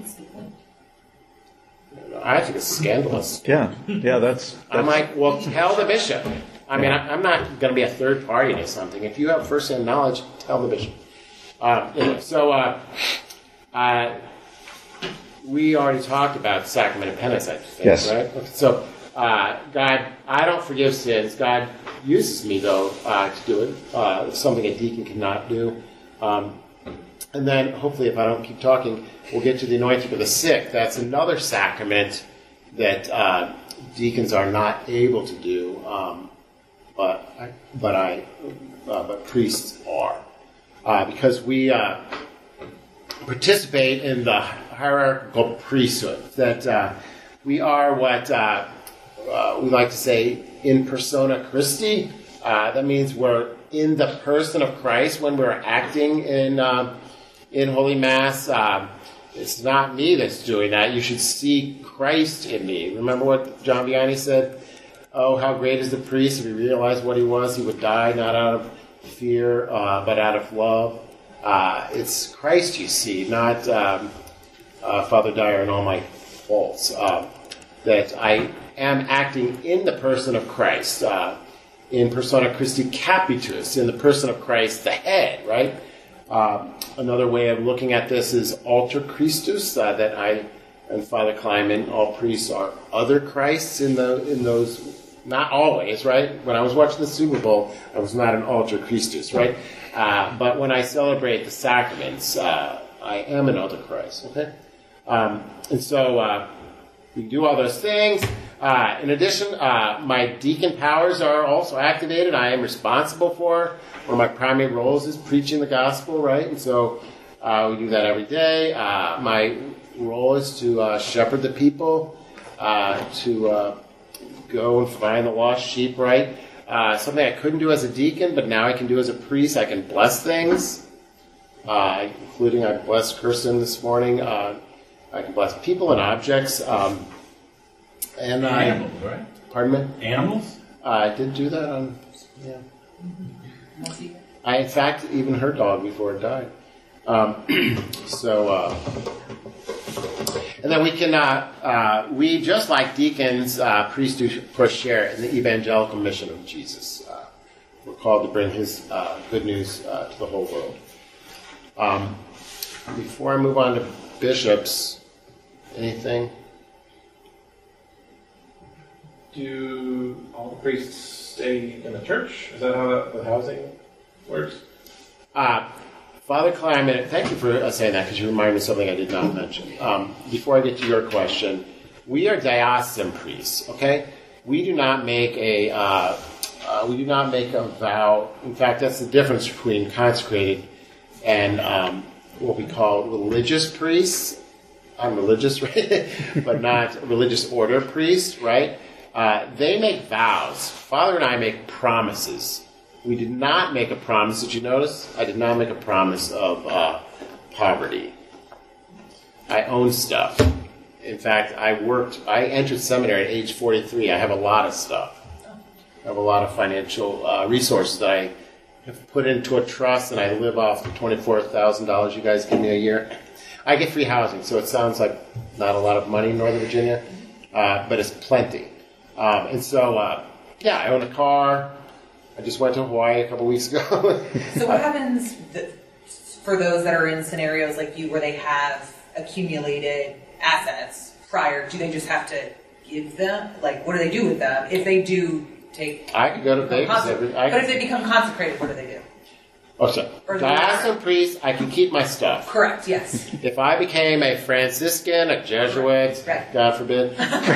I think it's scandalous. Yeah, yeah, that's. that's I'm like, well, tell the bishop. I mean, I, I'm not going to be a third party to something. If you have first-hand knowledge, tell the bishop. Uh, anyway, so uh, uh, we already talked about sacrament of penance, I think, yes. right? Okay, so uh, God, I don't forgive sins. God uses me, though, uh, to do it. Uh, it's something a deacon cannot do. Um, and then, hopefully, if I don't keep talking, we'll get to the anointing of the sick. That's another sacrament that uh, deacons are not able to do, um, but I, but I, uh, but priests are, uh, because we uh, participate in the hierarchical priesthood. That uh, we are what uh, uh, we like to say in persona Christi. Uh, that means we're in the person of Christ when we're acting in uh, in Holy Mass. Uh, It's not me that's doing that. You should see Christ in me. Remember what John Vianney said? Oh, how great is the priest. If he realized what he was, he would die not out of fear, uh, but out of love. Uh, it's Christ you see, not um, uh, Father Dyer and all my faults. Uh, that I am acting in the person of Christ, uh, in persona Christi Capitis, in the person of Christ, the head, right? Uh, another way of looking at this is alter Christus, uh, that I and Father Kleiman, all priests are other Christs in the in those, not always, right? When I was watching the Super Bowl, I was not an alter Christus, right? Uh, but when I celebrate the sacraments, uh, I am an alter Christ, okay? Um, and so uh, we do all those things. Uh, in addition, uh, my deacon powers are also activated. I am responsible for one of my primary roles is preaching the gospel, right? And so uh, we do that every day. Uh, my role is to uh, shepherd the people, uh, to uh, go and find the lost sheep, right? Uh, something I couldn't do as a deacon, but now I can do as a priest. I can bless things, uh, including I blessed Kirsten this morning. Uh, I can bless people and objects. Um, and Animals, I, right? Pardon me? Animals? Uh, I did do that on, yeah. I, in fact, even her dog before it died. Um, so, uh, and then we can, uh, uh, we just like deacons, uh, priests do, of course, share in the evangelical mission of Jesus. Uh, we're called to bring his uh, good news uh, to the whole world. Um, before I move on to bishops, anything? Do all the priests stay in the church? Is that how that, the housing works? Uh, Father Clement, thank you for uh, saying that, because you reminded me of something I did not mention. Um, before I get to your question, we are diocesan priests, okay? We do not make a uh, uh, we do not make a vow. In fact, that's the difference between consecrated and um, what we call religious priests. I'm religious, right? But not religious order priests, right? Uh, they make vows. Father and I make promises. We did not make a promise. Did you notice? I did not make a promise of uh, poverty. I own stuff. In fact, I worked, I entered seminary at age forty-three. I have a lot of stuff. I have a lot of financial uh, resources that I have put into a trust, and I live off the twenty-four thousand dollars you guys give me a year. I get free housing, so it sounds like not a lot of money in Northern Virginia, uh, but it's plenty. Um, and so, uh, yeah, I own a car. I just went to Hawaii a couple weeks ago. So what happens th- for those that are in scenarios like you where they have accumulated assets prior? Do they just have to give them? Like, what do they do with them? If they do take... I could go to Vegas conse- every... I but could, if they become consecrated, what do they do? Oh, sorry. Or the Diocesan latter. priest, I can keep my stuff. Correct, yes. If I became a Franciscan, a Jesuit, Right. God forbid.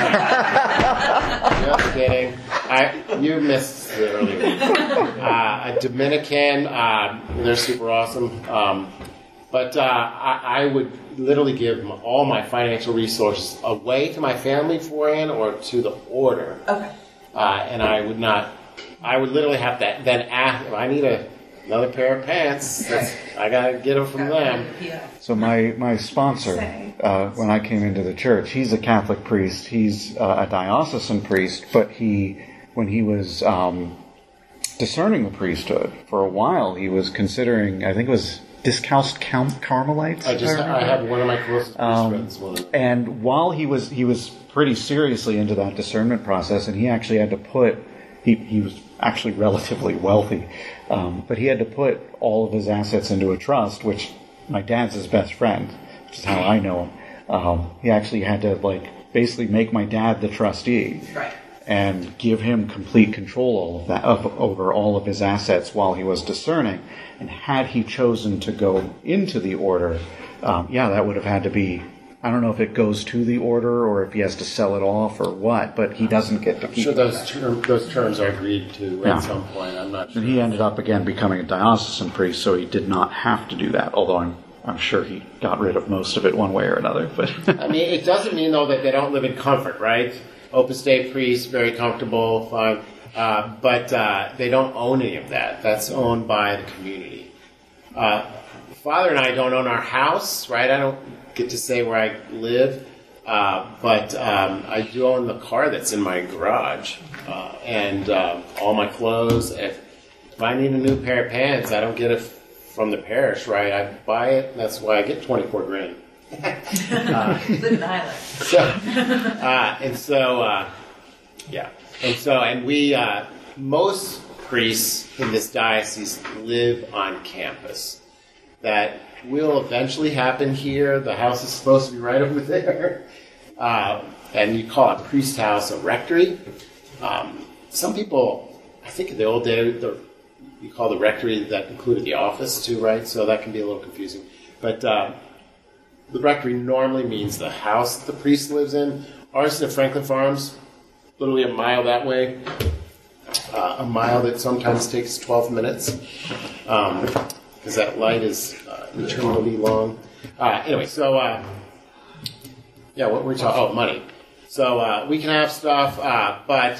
Just kidding. I, you missed the earlier one. Uh, a Dominican, uh, they're super awesome. Um, but uh, I, I would literally give all my financial resources away to my family beforehand or to the order. Okay. Uh, and I would not, I would literally have to then ask, if I need a, another pair of pants, that's, I got to get them from them. Yeah. So my, my sponsor, uh, when I came into the church, he's a Catholic priest. He's uh, a diocesan priest, but he, when he was um, discerning the priesthood for a while, he was considering, I think it was Discalced Car- Carmelites. I just, I have one of my closest Um, friends. One of them. And while he was, he was pretty seriously into that discernment process, and he actually had to put, he, he was actually relatively wealthy, um, but he had to put all of his assets into a trust, which my dad's his best friend, which is how I know him. Um, he actually had to, like, basically make my dad the trustee. Right. And give him complete control all of that, of, over all of his assets while he was discerning. And had he chosen to go into the order, um, yeah, that would have had to be, I don't know if it goes to the order or if he has to sell it off or what, but he doesn't get to I'm keep sure it. those, term, those terms are agreed to Yeah. at some point. I'm not sure. And he ended up again becoming a diocesan priest, so he did not have to do that, although I'm I'm sure he got rid of most of it one way or another. But I mean, it doesn't mean, though, that they don't live in comfort, right? Opus Dei priests, very comfortable, fine. Uh, but uh, they don't own any of that. That's owned by the community. Uh, Father and I don't own our house, right? I don't get to say where I live. Uh, but um, I do own the car that's in my garage. Uh, and uh, all my clothes. If, if I need a new pair of pants, I don't get it from the parish, right? I buy it. That's why I get twenty-four grand. uh, Live in the Highlands. So, uh, and so, uh, yeah. And so, and we, uh, most priests in this diocese live on campus. That will eventually happen here. The house is supposed to be right over there. Uh, and you call a priest house a rectory. Um, some people, I think in the old days, the, you call the rectory that included the office too, right? So that can be a little confusing. But uh, the rectory normally means the house that the priest lives in. Ours is at Franklin Farms, literally a mile that way. Uh, a mile that sometimes takes twelve minutes. Um, because that light is uh, eternally long. Uh, anyway, so, uh, yeah, what we're talking, oh, money. So uh, we can have stuff, uh, but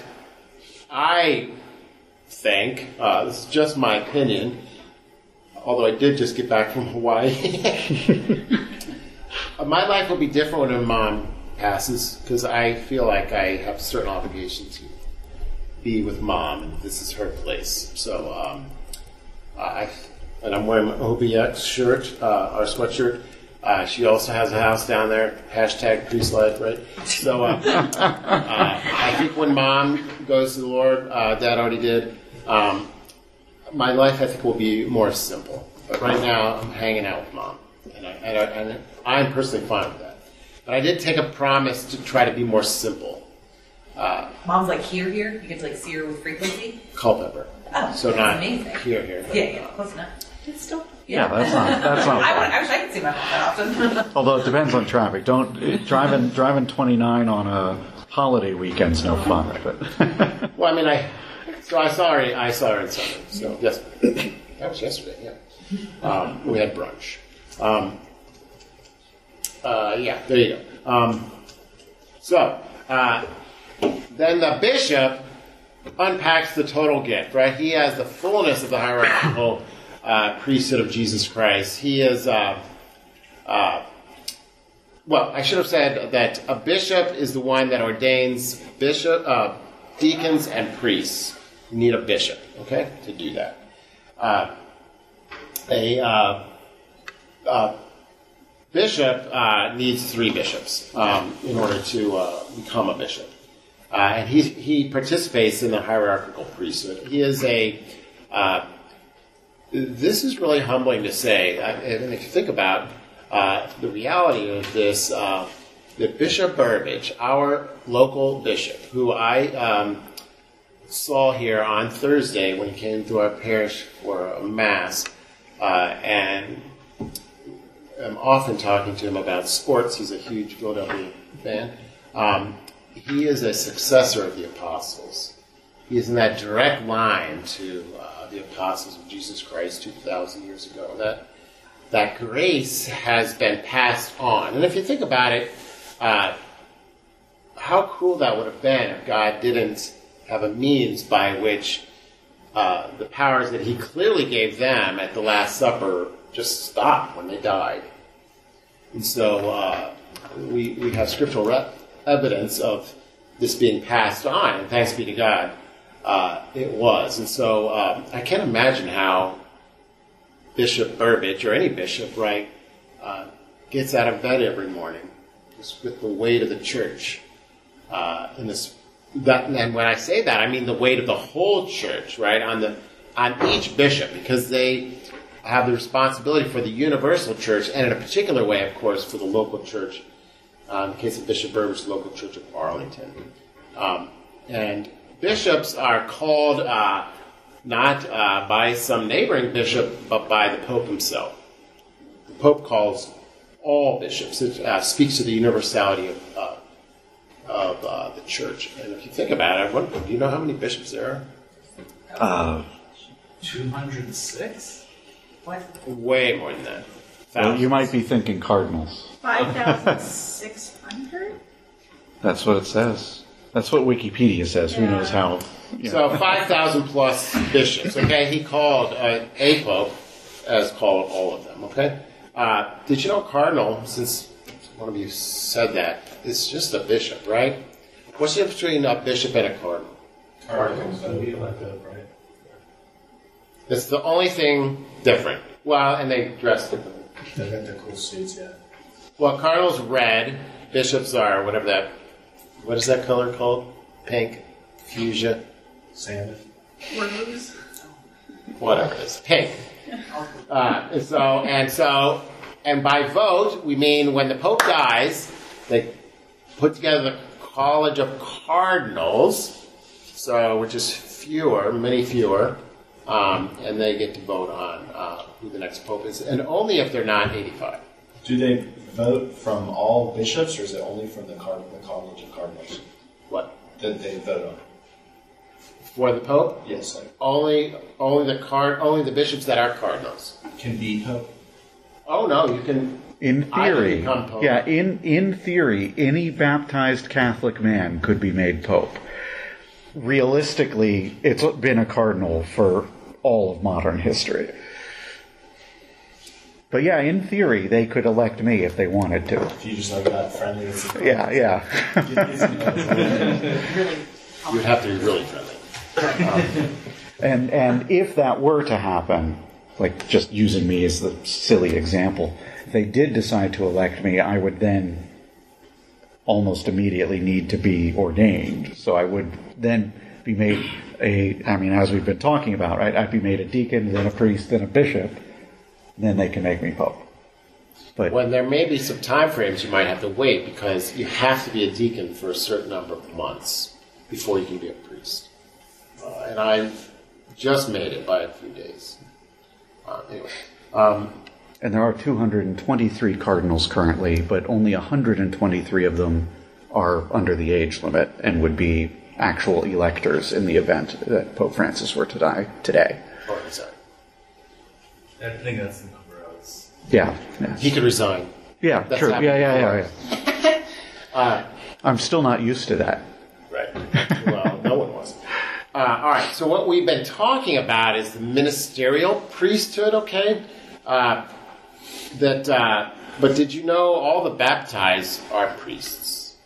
I think, uh, this is just my opinion, although I did just get back from Hawaii, my life will be different when Mom passes, because I feel like I have a certain obligation to be with Mom, and this is her place. So, um, I, and I'm wearing my O B X shirt, uh, our sweatshirt. Uh, she also has a house down there. Hashtag priest life, right? So uh, uh, I think when mom goes to the Lord, uh, dad already did. Um, my life, I think, will be more simple. But right now, I'm hanging out with mom, and, I, and, I, and I'm personally fine with that. But I did take a promise to try to be more simple. Uh, Mom's like here, here. You get to like see her with frequency. Culpepper. Oh, So that's not amazing. here, here. Yeah, yeah, close enough. It's still. Yeah, that's not that's not I, far. would, I wish I could see my mom that often. Although it depends on traffic. Don't driving driving twenty-nine on a holiday weekend's no fun. But Well, I mean, I so I saw her. I saw her in summer. So yes, that was yesterday. Yeah, um, we had brunch. Um, uh, yeah, there you go. Um, so uh, then the bishop unpacks the total gift. Right, he has the fullness of the hierarchical uh, priesthood of Jesus Christ. He is. Uh, uh, Well, I should have said that a bishop is the one that ordains bishop, uh, deacons, and priests. You need a bishop, okay, to do that. Uh, a uh, uh, bishop uh, needs three bishops um, in order to uh, become a bishop, uh, and he he participates in the hierarchical priesthood. He is a. Uh, this is really humbling to say, and if you think about. Uh, the reality of this, uh, that Bishop Burbage, our local bishop, who I um, saw here on Thursday when he came to our parish for a mass, uh, and I'm often talking to him about sports. He's a huge Philadelphia fan. Um, he is a successor of the apostles. He is in that direct line to uh, the apostles of Jesus Christ two thousand years ago. That that grace has been passed on. And if you think about it, uh, how cool that would have been if God didn't have a means by which uh, the powers that he clearly gave them at the Last Supper just stopped when they died. And so uh, we, we have scriptural re- evidence of this being passed on, and thanks be to God, uh, it was. And so uh, I can't imagine how Bishop Burbage, or any bishop, right, uh, gets out of bed every morning just with the weight of the church. Uh, in this, that, and when I say that, I mean the weight of the whole church, right, on the on each bishop, because they have the responsibility for the universal church, and in a particular way, of course, for the local church. Uh, in the case of Bishop Burbage, the local church of Arlington, um, and bishops are called. Uh, Not uh, by some neighboring bishop, but by the Pope himself. The Pope calls all bishops. It uh, speaks to the universality of, uh, of uh, the church. And if you think about it, what, do you know how many bishops there are? uh, two hundred six? What? Way more than that. well, you might be thinking cardinals. five thousand six hundred? That's what it says. That's what Wikipedia says. Who knows how? You know. So five thousand plus bishops, okay? He called, uh, a pope, as called all of them, okay? Uh, did you know cardinal, since one of you said that, is just a bishop, right? What's the difference between a bishop and a cardinal? Cardinals would be elected, right? It's the only thing different. Well, and they dress differently. They got their cool suits, yeah. Well, cardinal's red, bishops are whatever that, what is that color called? Pink? Fuchsia? Sand. Rose. Whatever it is, pink. Uh, and so, and so, and by vote, we mean when the Pope dies, they put together the College of Cardinals, so which is fewer, many fewer, um, and they get to vote on uh, who the next Pope is, and only if they're not eighty-five. Do they vote from all bishops, or is it only from the, card- the College of Cardinals What? that they vote on? For the Pope? Yes, like Only, only the card, only the bishops that are cardinals. can be pope. Oh no, you can. In I can theory, become pope. yeah, in in theory, any baptized Catholic man could be made pope. Realistically, it's been a cardinal for all of modern history. But yeah, in theory, they could elect me if they wanted to. If you just like that friendly, it's Yeah, yeah. Really. You'd have to be really friendly. Um, And and if that were to happen, like just using me as the silly example, if they did decide to elect me, I would then almost immediately need to be ordained. So I would then be made a, I mean, as we've been talking about, right? I'd be made a deacon, then a priest, then a bishop, then they can make me pope. But When there may be some time frames you might have to wait because you have to be a deacon for a certain number of months before you can be a priest. Uh, and I just made it by a few days. Uh, anyway, um, and there are two hundred twenty-three cardinals currently, but only one hundred twenty-three of them are under the age limit and would be actual electors in the event that Pope Francis were to die today. oh, sorry. I think that's the number I was. Yeah. Yeah, He could resign. yeah That's true. happened Yeah, yeah, yeah, before. yeah. Uh, I'm still not used to that. Right. Well, no one was. Uh, all right. So what we've been talking about is the ministerial priesthood. Okay. Uh, that. Uh, but did you know all the baptized are priests?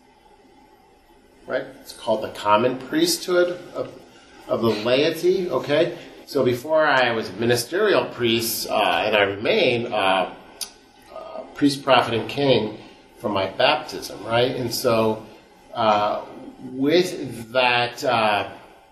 Right. It's called the common priesthood of of the laity. Okay. So before I was a ministerial priest, uh, and I remain uh, uh, priest, prophet, and king from my baptism. Right. And so. Uh, with that, uh,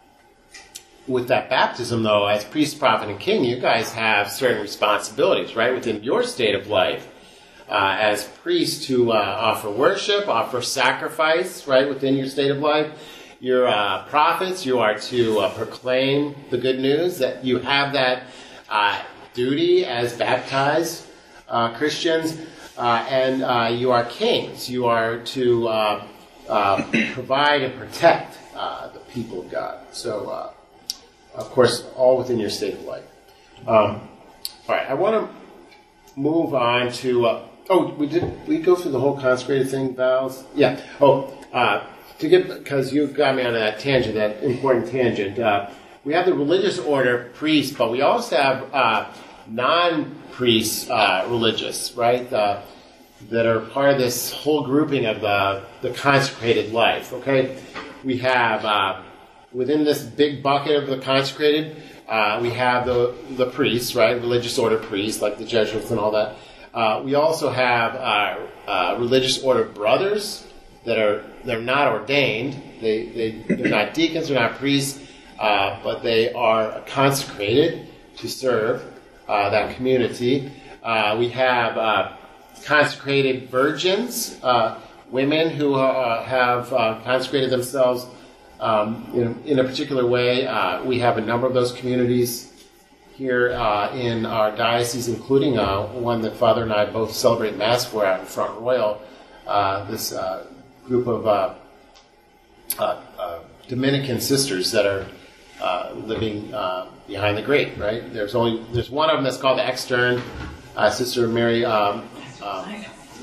with that baptism, though, as priest, prophet, and king, you guys have certain responsibilities, right, within your state of life. Uh, as priests to uh, offer worship, offer sacrifice, right, within your state of life. You're uh, prophets. You are to uh, proclaim the good news. That you have that uh, duty as baptized uh, Christians, uh, and uh, you are kings. You are to uh, Uh, provide and protect uh, the people of God. So, uh, of course, all within your state of life. Um, all right, I want to move on to. Uh, oh, we did. We go through the whole consecrated thing, vows. Yeah. Oh, uh, to get because you got me on that tangent, that important tangent. Uh, we have the religious order priests, but we also have uh, non-priests uh, religious, right? Uh, that are part of this whole grouping of the, the consecrated life, okay? We have, uh, within this big bucket of the consecrated, uh, we have the, the priests, right? Religious order priests, like the Jesuits and all that. Uh, we also have uh, uh, religious order brothers that are, they're not ordained. They, they, they're not deacons, they're not priests, uh, but they are consecrated to serve uh, that community. Uh, we have... Uh, consecrated virgins, uh, women who uh, have uh, consecrated themselves um, in, in a particular way. Uh, we have a number of those communities here uh, in our diocese, including uh, one that Father and I both celebrate Mass for out in Front Royal, uh, this uh, group of uh, uh, uh, Dominican sisters that are uh, living uh, behind the grate, right? There's only there's one of them that's called the Extern, uh, Sister Mary um, Um,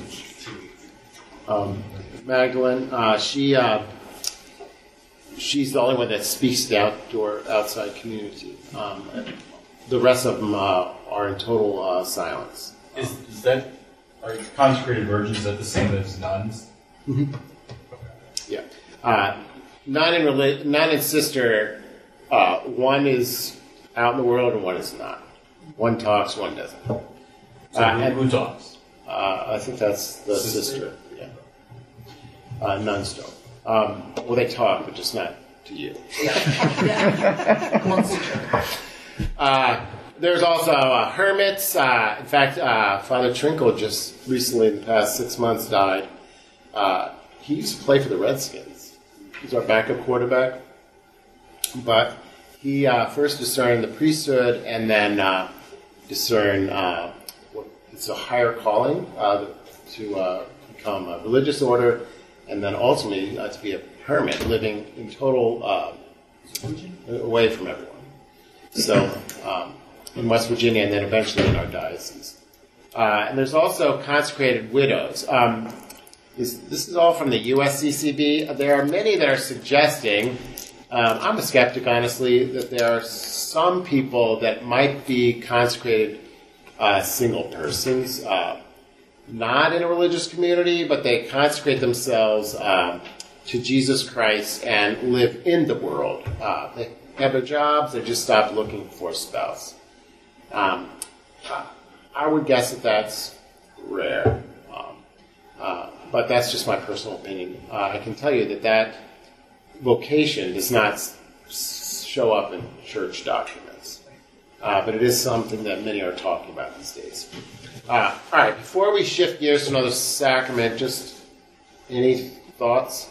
um, Magdalene, uh, she uh, she's the only one that speaks to the outdoor outside community. Um, the rest of them uh, are in total uh, silence. Is, is that are consecrated virgins is that the same as nuns? Mm-hmm. Yeah, uh, nun and relig- nun and sister. Uh, one is out in the world and one is not. One talks, one doesn't. So uh, who, and, who talks? Uh, I think that's the sister. Sister? Yeah. Uh, nuns don't. Um, well, they talk, but just not to you. Amongst each other. Uh, there's also uh, hermits. Uh, in fact, uh, Father Trinkle just recently, in the past six months, died. Uh, he used to play for the Redskins. He's our backup quarterback. But he uh, first discerned the priesthood and then uh, discerned uh, what it's a higher calling uh, to uh, become a religious order and then ultimately uh, to be a hermit living in total uh, away from everyone. So um, in West Virginia and then eventually in our diocese. Uh, and there's also consecrated widows. Um, this, this is all from the U S C C B. There are many that are suggesting, um, I'm a skeptic honestly, that there are some people that might be consecrated uh, single persons, uh, not in a religious community, but they consecrate themselves um, to Jesus Christ and live in the world. Uh, they have their jobs, they just stopped looking for a spouse. Um, I would guess that that's rare, um, uh, but that's just my personal opinion. Uh, I can tell you that that vocation does not s- show up in church documents, uh, but it is something that many are talking about these days. Uh, all right, before we shift gears to another sacrament, just any thoughts?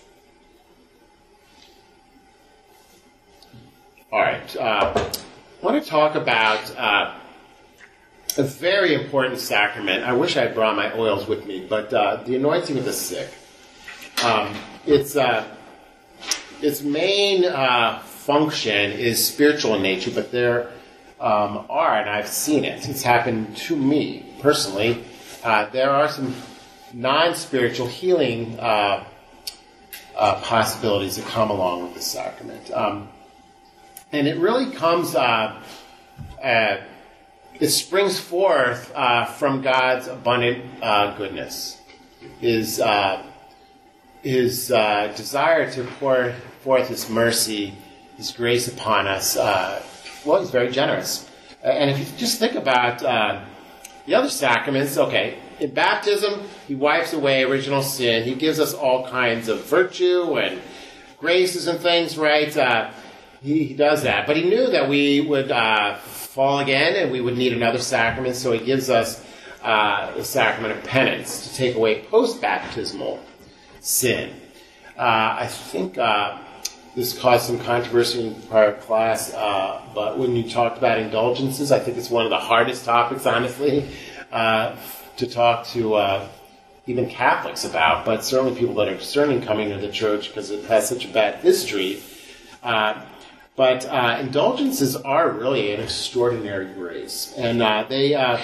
All right, uh, I want to talk about uh, a very important sacrament. I wish I had brought my oils with me, but uh, the anointing of the sick. Um, it's uh, its main uh, function is spiritual in nature, but there um, are, and I've seen it. It's happened to me personally. Uh, there are some non-spiritual healing uh, uh, possibilities that come along with the sacrament. Um, And it really comes, uh, uh, it springs forth uh, from God's abundant uh, goodness. His, uh, his uh, desire to pour forth His mercy, His grace upon us. Uh, well, He's very generous. And if you just think about uh, the other sacraments, okay, in baptism, He wipes away original sin. He gives us all kinds of virtue and graces and things, right? Uh, He, he does that. But He knew that we would uh, fall again and we would need another sacrament, so He gives us uh, the sacrament of penance to take away post-baptismal sin. Uh, I think uh, this caused some controversy in prior class, uh, but when you talked about indulgences, I think it's one of the hardest topics, honestly, uh, to talk to uh, even Catholics about, but certainly people that are discerning coming to the church because it has such a bad history. Uh, But uh, indulgences are really an extraordinary grace, and uh, they uh,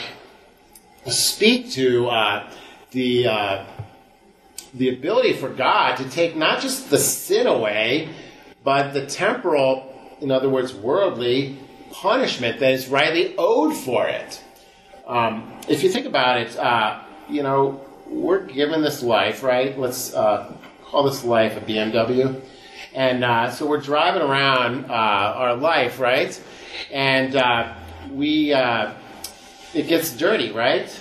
speak to uh, the uh, the ability for God to take not just the sin away, but the temporal, in other words, worldly punishment that is rightly owed for it. Um, if you think about it, uh, you know, we're given this life, right? Let's uh, call this life a B M W. And uh, so we're driving around uh, our life, right? And uh, we, uh, it gets dirty, right?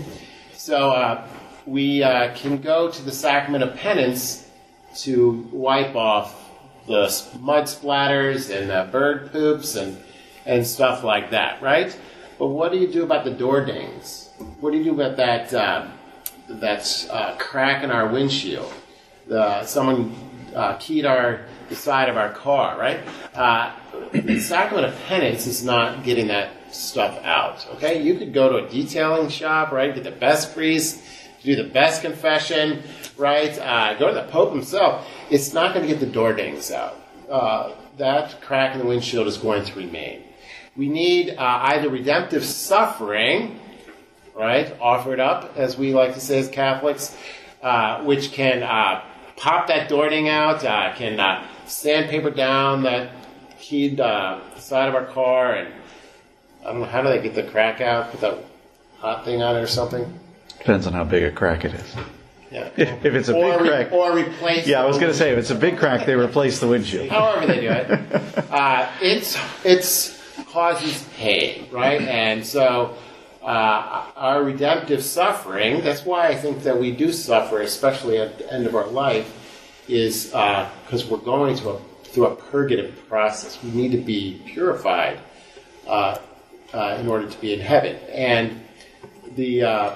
so uh, we uh, can go to the sacrament of penance to wipe off the mud splatters and uh, bird poops and, and stuff like that, right? But what do you do about the door dings? What do you do about that, uh, that uh, crack in our windshield? The, someone... Uh, keyed our the side of our car, right? Uh, the sacrament of penance is not getting that stuff out. Okay, you could go to a detailing shop, right? Get the best priest, do the best confession, right? Uh, go to the Pope himself. It's not going to get the door dings out. Uh, that crack in the windshield is going to remain. We need uh, either redemptive suffering, right? Offered up, as we like to say as Catholics, uh, which can uh, pop that door ding out, uh, can uh, sandpaper down that keyed uh, side of our car, and I don't know, how do they get the crack out? Put that hot thing on it or something? Depends on how big a crack it is. Yeah. If, if it's a or big re- crack. Or replace Yeah, I was going to say, if it's a big crack, they replace the windshield. However they do it. Uh, it's, it's causes pain, right? And so uh, our redemptive suffering, that's why I think that we do suffer, especially at the end of our life, is because uh, we're going to a, through a purgative process. We need to be purified uh, uh, in order to be in heaven. And the uh,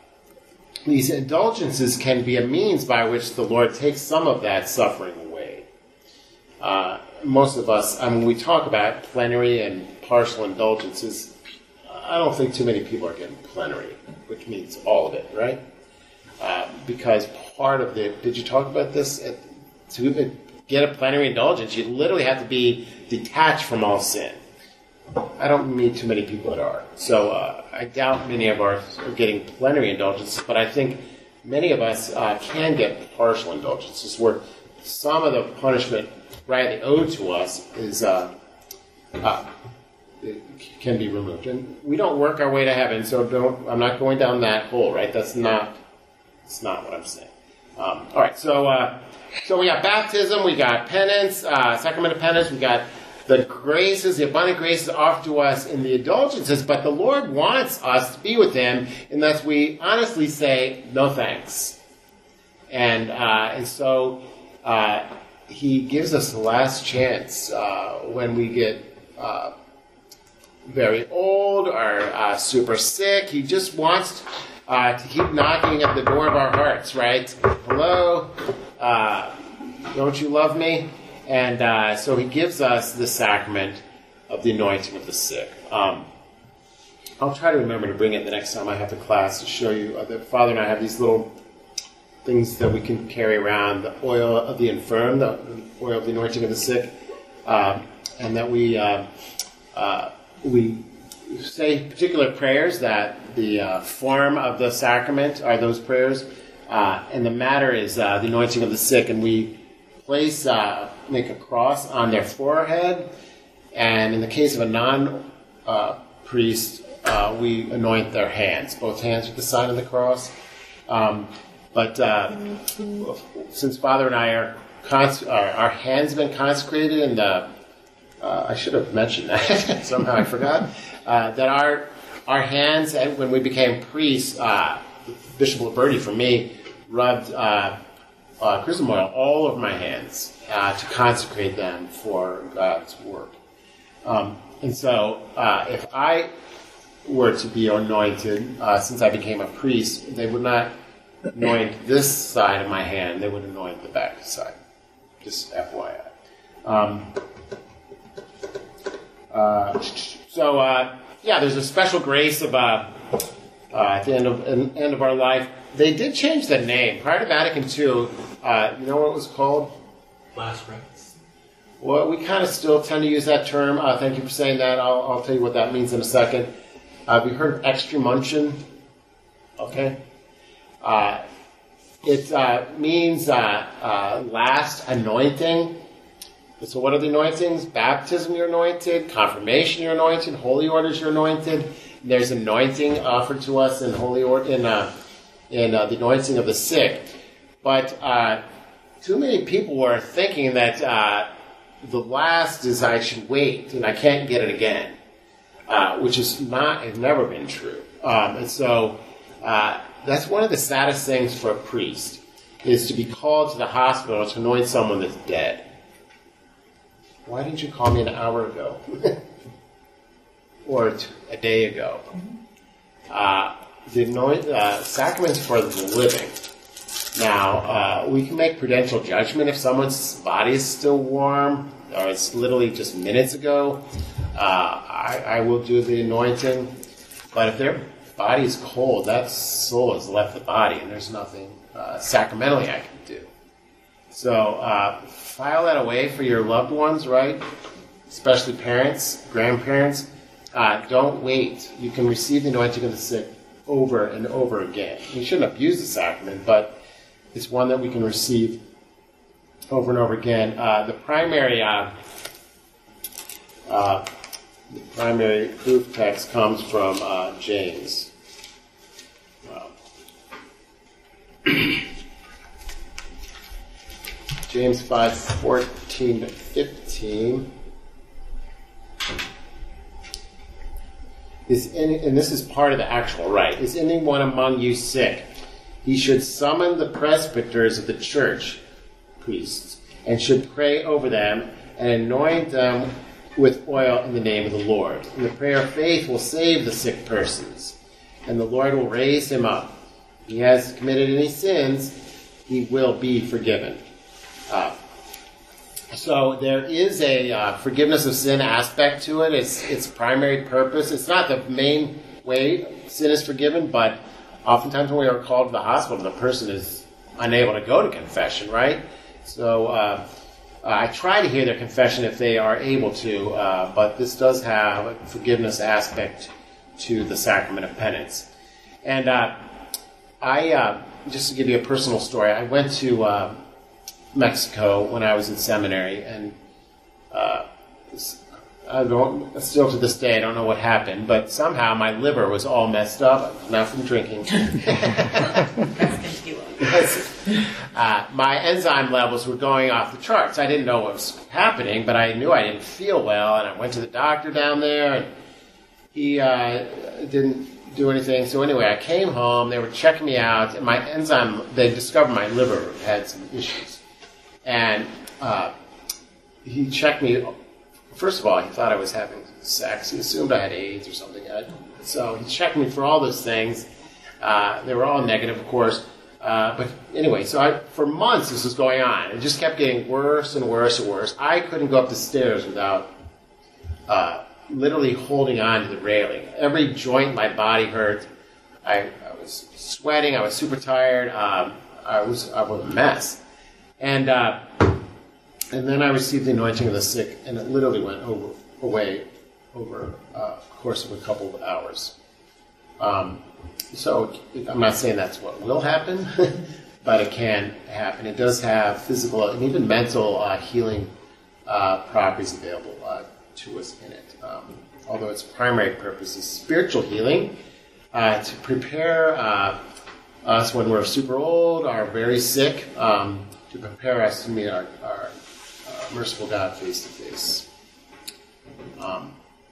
these indulgences can be a means by which the Lord takes some of that suffering away. Uh, most of us, I mean, we talk about plenary and partial indulgences. I don't think too many people are getting plenary, which means all of it, right? Uh, because part of the, did you talk about this? At, to get a plenary indulgence, you literally have to be detached from all sin. I don't meet too many people that are. So uh, I doubt many of us are getting plenary indulgences, but I think many of us uh, can get partial indulgences where some of the punishment rightly owed to us is uh, uh, it can be removed. And we don't work our way to heaven, so don't. I'm not going down that hole, right? That's not, that's not what I'm saying. Um, all right, so uh, so we got baptism, we got penance, uh, sacrament of penance, we got the graces, the abundant graces offered to us in the indulgences, but the Lord wants us to be with Him, and thus we honestly say, no thanks. And, uh, and so uh, He gives us the last chance uh, when we get uh, very old or uh, super sick. He just wants uh, to keep knocking at the door of our hearts, right? Hello? Uh, don't you love me? And uh, so He gives us the sacrament of the anointing of the sick. Um, I'll try to remember to bring it the next time I have the class to show you. Uh, the Father and I have these little things that we can carry around, the oil of the infirm, the oil of the anointing of the sick, um, and that we uh, uh, we say particular prayers that the uh, form of the sacrament are those prayers, uh, and the matter is uh, the anointing of the sick, and we place, uh, make a cross on their forehead, and in the case of a non-priest, uh, uh, we anoint their hands, both hands with the sign of the cross. Um, but uh, since Father and I are, cons- our, our hands have been consecrated, and uh, uh, I should have mentioned that, somehow I forgot, uh, that our our hands, when we became priests, uh, Bishop Liberti, for me, rubbed uh, uh, chrism oil all over my hands uh, to consecrate them for God's work. Um, and so uh, if I were to be anointed, uh, since I became a priest, they would not anoint this side of my hand, they would anoint the back side. Just F Y I. Um, uh, so, uh, yeah, there's a special grace of, uh, uh, at the end of, end of our life. They did change the name. Prior to Vatican Two, uh, you know what it was called? Last rites. Well, we kind of still tend to use that term. Uh, thank you for saying that. I'll, I'll tell you what that means in a second. Uh, have you heard of extremunction? Okay. Uh, it uh, means uh, uh, last anointing. So what are the anointings? Baptism, you're anointed. Confirmation, you're anointed. Holy orders, you're anointed. There's anointing offered to us in holy or- in uh, in uh, the anointing of the sick. But uh, too many people were thinking that uh, the last is I should wait and I can't get it again, uh, which is not, has never been true. Um, and so uh, that's one of the saddest things for a priest, is to be called to the hospital to anoint someone that's dead. Why didn't you call me an hour ago? Or t- a day ago? Uh, the anoint, uh, sacraments for the living. Now, uh, we can make prudential judgment if someone's body is still warm, or it's literally just minutes ago. Uh, I, I will do the anointing. But if their body is cold, that soul has left the body, and there's nothing uh, sacramentally I can do. So, uh, file that away for your loved ones, right? Especially parents, grandparents. Uh, don't wait. You can receive the anointing of the sick over and over again. We shouldn't abuse the sacrament, but it's one that we can receive over and over again. Uh, the primary uh, uh, the primary proof text comes from uh, James. Wow. James five fourteen to fifteen. Is any, and this is part of the actual rite. Is anyone among you sick? He should summon the presbyters of the church, priests, and should pray over them and anoint them with oil in the name of the Lord. And the prayer of faith will save the sick persons, and the Lord will raise him up. If he has committed any sins, he will be forgiven. Uh, so there is a uh, forgiveness of sin aspect to it. It's its primary purpose. It's not the main way sin is forgiven, but oftentimes when we are called to the hospital, the person is unable to go to confession, right? So uh, I try to hear their confession if they are able to, uh, but this does have a forgiveness aspect to the sacrament of penance. And uh, I, uh, just to give you a personal story, I went to uh, Mexico when I was in seminary, and uh, I don't, still to this day, I don't know what happened, but somehow my liver was all messed up, not from drinking. Mexican tequila. Yes. uh, my enzyme levels were going off the charts. I didn't know what was happening, but I knew I didn't feel well, and I went to the doctor down there, and he uh, didn't do anything. So anyway, I came home. They were checking me out, and my enzyme, they discovered my liver had some issues. And uh, he checked me. First of all, he thought I was having sex. He assumed I had AIDS or something. So he checked me for all those things. Uh, they were all negative, of course. Uh, but anyway, so I, for months this was going on. It just kept getting worse and worse and worse. I couldn't go up the stairs without uh, literally holding on to the railing. Every joint in my body hurt. I, I was sweating. I was super tired. Um, I was I was a mess. And uh, and then I received the anointing of the sick, and it literally went over away over uh, the course of a couple of hours. Um, so I'm not saying that's what will happen, but it can happen. It does have physical and even mental uh, healing uh, properties available uh, to us in it. Um, although its primary purpose is spiritual healing, uh, to prepare uh, us when we're super old or very sick, um, to prepare us to meet our, our uh, merciful God face to face. Um,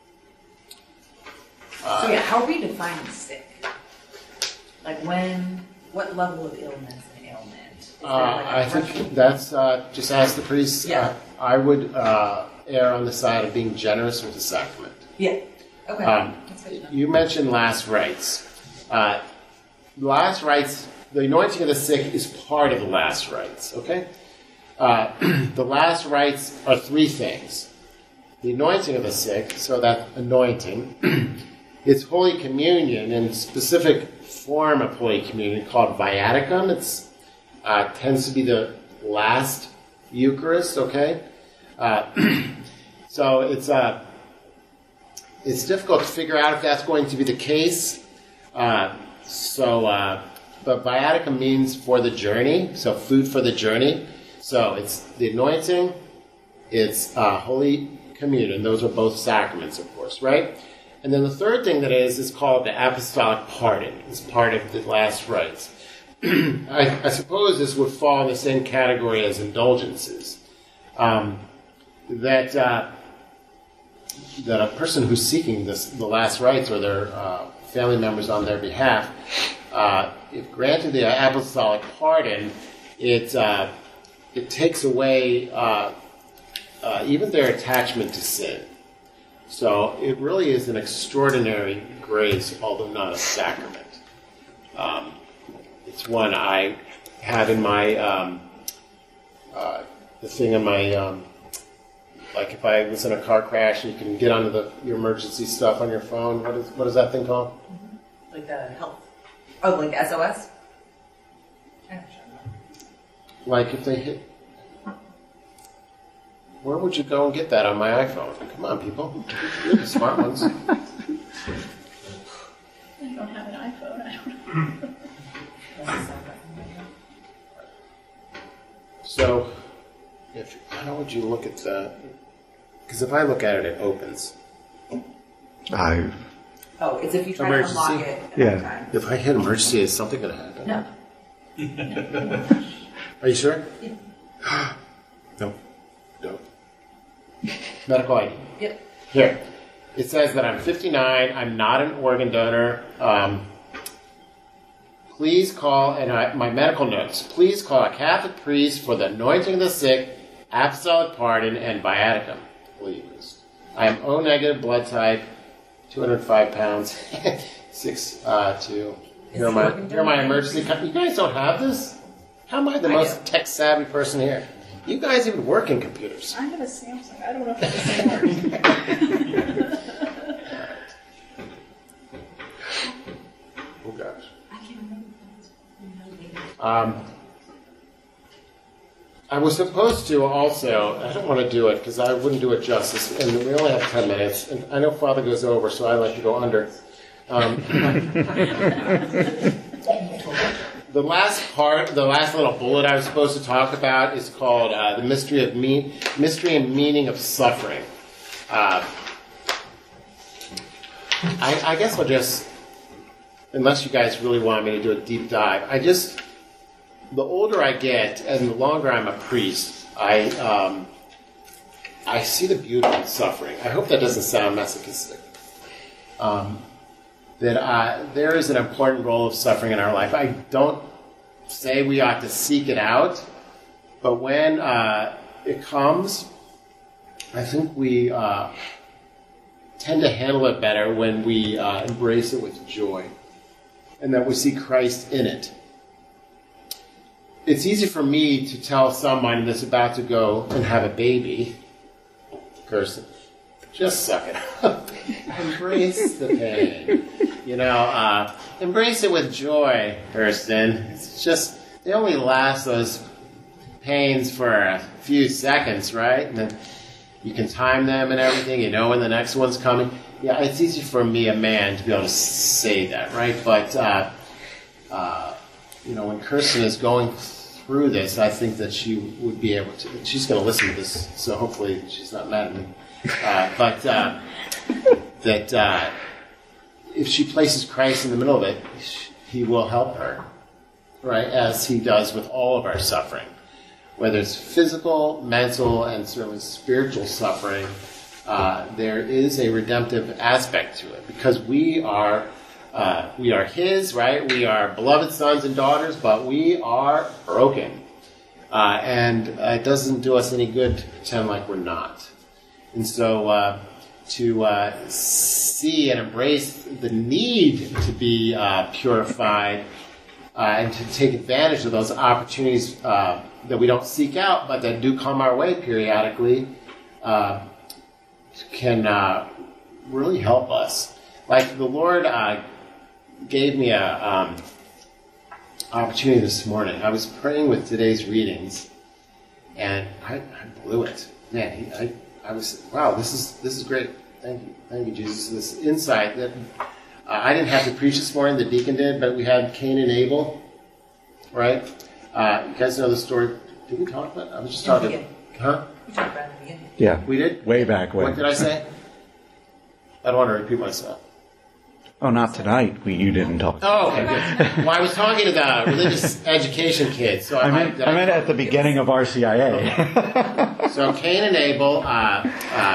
uh, So yeah, how are we defining sick? Like when, what level of illness and ailment? Is there Uh, like a I think threshold? that's, uh, just ask the priest. Yeah. Uh, I would uh, err on the side of being generous with the sacrament. Yeah, okay. Um, That's good to know. You mentioned last rites. Uh, last rites, the anointing of the sick is part of the last rites, okay? Uh, the last rites are three things. The anointing of the sick, so that anointing, it's Holy Communion in specific form of Holy Communion called viaticum. It's uh, tends to be the last Eucharist, okay? Uh, so it's uh, it's difficult to figure out if that's going to be the case. Uh, so, uh, but viaticum means for the journey, so food for the journey. So it's the anointing, it's uh, Holy Communion. Those are both sacraments, of course, right? And then the third thing that is is called the apostolic pardon. It's part of the last rites. I, I suppose this would fall in the same category as indulgences. Um, that uh, that a person who's seeking this, the last rites, or their uh, family members on their behalf, uh, if granted the apostolic pardon, it uh, it takes away uh, uh, even their attachment to sin. So it really is an extraordinary grace, although not a sacrament. Um, it's one I have in my, um, uh, the thing in my, um, like if I was in a car crash and you can get onto the, your emergency stuff on your phone. What is, what is that thing called? Like the health. Oh, like the S O S? I don't know. Like if they hit, where would you go and get that on my iPhone? Come on, people. You're the smart ones. I don't have an iPhone. I don't know. So, if how would you look at that? Because if I look at it, it opens. I Oh, it's if you try Emergency. to unlock it at Yeah. any time. If I hit emergency, is something going to happen? No. Are you sure? No. No. Medical I D. Yep. Here. It says that I'm fifty-nine. I'm not an organ donor. Um, please call, and I, my medical notes, please call a Catholic priest for the anointing of the sick, apostolic pardon, and viaticum. Holy Eucharist. I am O negative blood type, two hundred five pounds, six uh, two. Here are Is my, organ here are my donor- emergency. co- You guys don't have this? How am I the I most do. tech savvy person here? You guys even work in computers. I have a Samsung. I don't know if it's the same one. Oh gosh. I can't remember. Um, I was supposed to also, I don't want to do it because I wouldn't do it justice, and we only have ten minutes, and I know Father goes over, so I like to go under. Um, the last part, the last little bullet I was supposed to talk about is called uh, the mystery of mean, mystery and meaning of suffering. Uh, I, I guess I'll just, unless you guys really want me to do a deep dive, I just the older I get and the longer I'm a priest, I um, I see the beauty in suffering. I hope that doesn't sound masochistic. Um, that uh, there is an important role of suffering in our life. I don't say we ought to seek it out, but when uh, it comes, I think we uh, tend to handle it better when we uh, embrace it with joy and that we see Christ in it. It's easy for me to tell someone that's about to go and have a baby, person, just suck it up. Embrace the pain. You know, uh, embrace it with joy, Kirsten. It's just, they only last those pains for a few seconds, right? And then you can time them and everything. You know when the next one's coming. Yeah, it's easy for me, a man, to be able to say that, right? But, uh, uh, you know, when Kirsten is going through this, I think that she would be able to. She's going to listen to this, so hopefully she's not mad at me. Uh, but uh, that uh, if she places Christ in the middle of it, he will help her, right? As he does with all of our suffering, whether it's physical, mental, and certainly spiritual suffering. Uh, there is a redemptive aspect to it because we are. Uh, we are his, right? We are beloved sons and daughters, but we are broken. Uh, and uh, it doesn't do us any good to pretend like we're not. And so uh, to uh, see and embrace the need to be uh, purified uh, and to take advantage of those opportunities uh, that we don't seek out, but that do come our way periodically, uh, can uh, really help us. Like the Lord uh, gave me a um, opportunity this morning. I was praying with today's readings, and I, I blew it. Man, he, I, I was wow. This is this is great. Thank you, thank you, Jesus. This insight that uh, I didn't have to preach this morning. The deacon did, but we had Cain and Abel, right? Uh, you guys know the story. Did we talk about it? I was just In the talking. beginning. Huh? We talked about it in the beginning. Yeah. We did. Way back when. What did I say? I don't want to repeat myself. Oh, not tonight. We, you didn't talk. Oh, okay, good. Well, I was talking to the religious education kids. So I, I meant, did I meant at the beginning of R C I A. So Cain and Abel, uh, uh,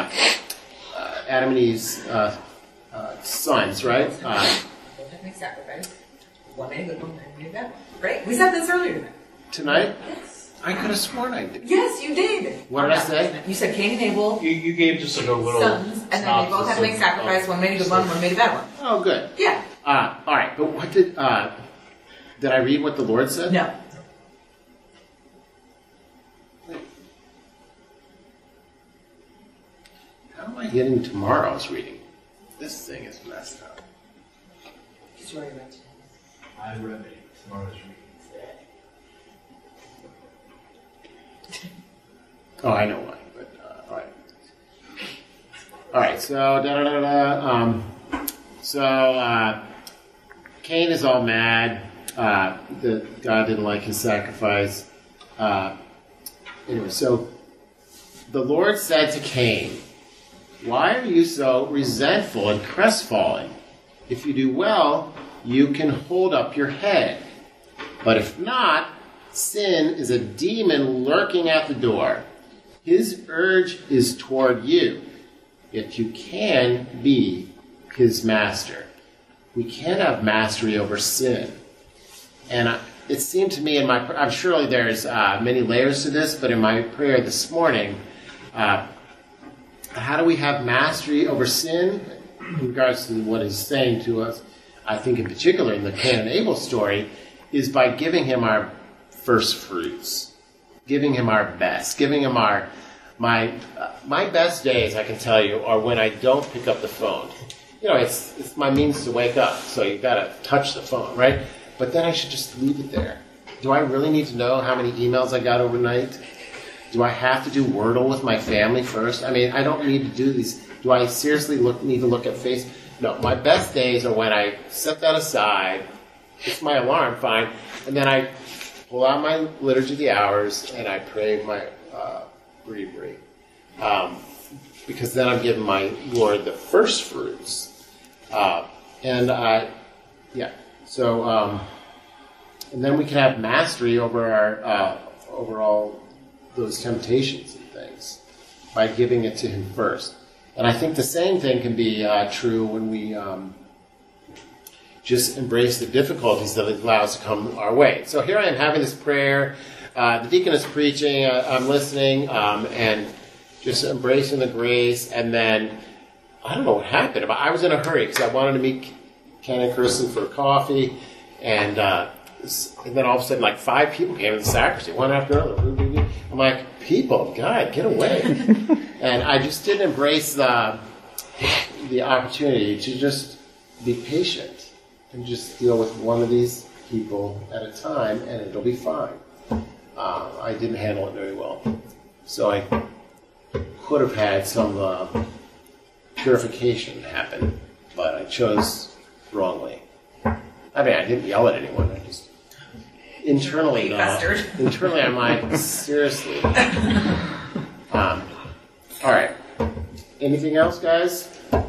uh, Adam and Eve's uh, uh, sons, right? Uh, Both have to make sacrifice. One made a good one, one made a bad one. Right? We said this earlier tonight. tonight, Yes. I could have sworn I did. Yes, you did. What did I say? You said Cain and Abel, You, you gave just like a little sons, and then they both had to make sacrifice. One made a good one, one made a bad one. Oh, good. Yeah. Uh, all right, but what did uh, did I read? What the Lord said? No. How am I getting tomorrow's reading? This thing is messed up. Because you already read it. I read it. Tomorrow's reading. Oh, I know why. But uh, all right. All right. So da da da da. Um, so uh, Cain is all mad uh, that God didn't like his sacrifice. Uh, anyway, so the Lord said to Cain, "Why are you so resentful and crestfallen? If you do well, you can hold up your head. But if not, sin is a demon lurking at the door. His urge is toward you, yet you can be his master." We can have mastery over sin. And I, it seemed to me in my, I'm surely there's uh, many layers to this, but in my prayer this morning, uh, how do we have mastery over sin in regards to what he's saying to us? I think in particular in the Cain and Abel story is by giving him our first fruits, giving him our best, giving him our, my, uh, my best days, I can tell you, are when I don't pick up the phone. You know, it's, it's my means to wake up, so you've got to touch the phone, right? But then I should just leave it there. Do I really need to know how many emails I got overnight? Do I have to do Wordle with my family first? I mean, I don't need to do these. Do I seriously look, need to look at Facebook? No, my best days are when I set that aside. It's my alarm, fine. And then I pull out my Liturgy of the Hours and I pray my uh, breviary. Um, because then I'm giving my Lord the first fruits. Uh, and I, yeah, so, um, and then we can have mastery over our uh, over all those temptations and things by giving it to Him first. And I think the same thing can be uh, true when we um, just embrace the difficulties that it allows to come our way. So here I am having this prayer. Uh, the deacon is preaching. Uh, I'm listening um, and just embracing the grace. And then I don't know what happened. But I was in a hurry because I wanted to meet Ken and Kirsten for coffee. And, uh, and then all of a sudden, like five people came in the sacristy, one after another. I'm like, people, God, get away. And I just didn't embrace the, the opportunity to just be patient and just deal with one of these people at a time, and it'll be fine. Uh, I didn't handle it very well. So I could have had some uh, purification happen, but I chose wrongly. I mean, I didn't yell at anyone. I just internally, uh, internally, I'm like, seriously. Um, all right. Anything else, guys? All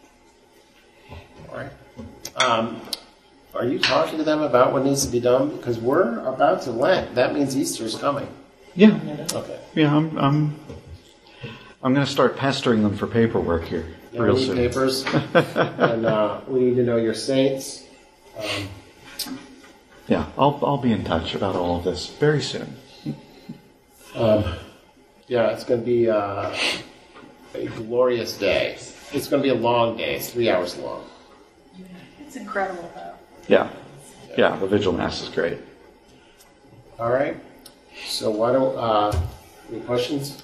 right. Um, are you talking to them about what needs to be done? Because we're about to Lent. That means Easter's coming. Yeah. Okay. Yeah, I'm I'm I'm going to start pestering them for paperwork here Yeah, real we need soon. papers, and uh, we need to know your saints. Um, Yeah, I'll I'll be in touch about all of this very soon. um, yeah, it's going to be uh, a glorious day. It's going to be a long day. It's three hours long. It's incredible, though. Yeah. Yeah, the Vigil Mass is great. All right. So why don't, uh, any questions?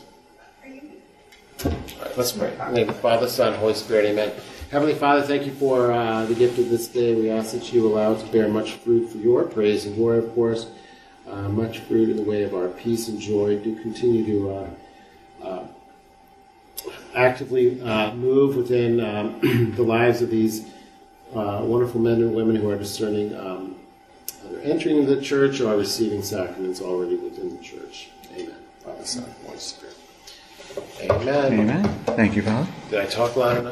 All right, let's pray. In the name of the Father, Son, Holy Spirit, amen. Heavenly Father, thank you for uh, the gift of this day. We ask that you allow it to bear much fruit for your praise and glory, of course. Uh, much fruit in the way of our peace and joy. Do continue to uh, uh, actively uh, move within um, the lives of these uh, wonderful men and women who are discerning um, either entering the church or receiving sacraments already within the church. Amen. Father, Son, Holy Spirit. Amen. Amen. Thank you, Father. Did I talk loud enough?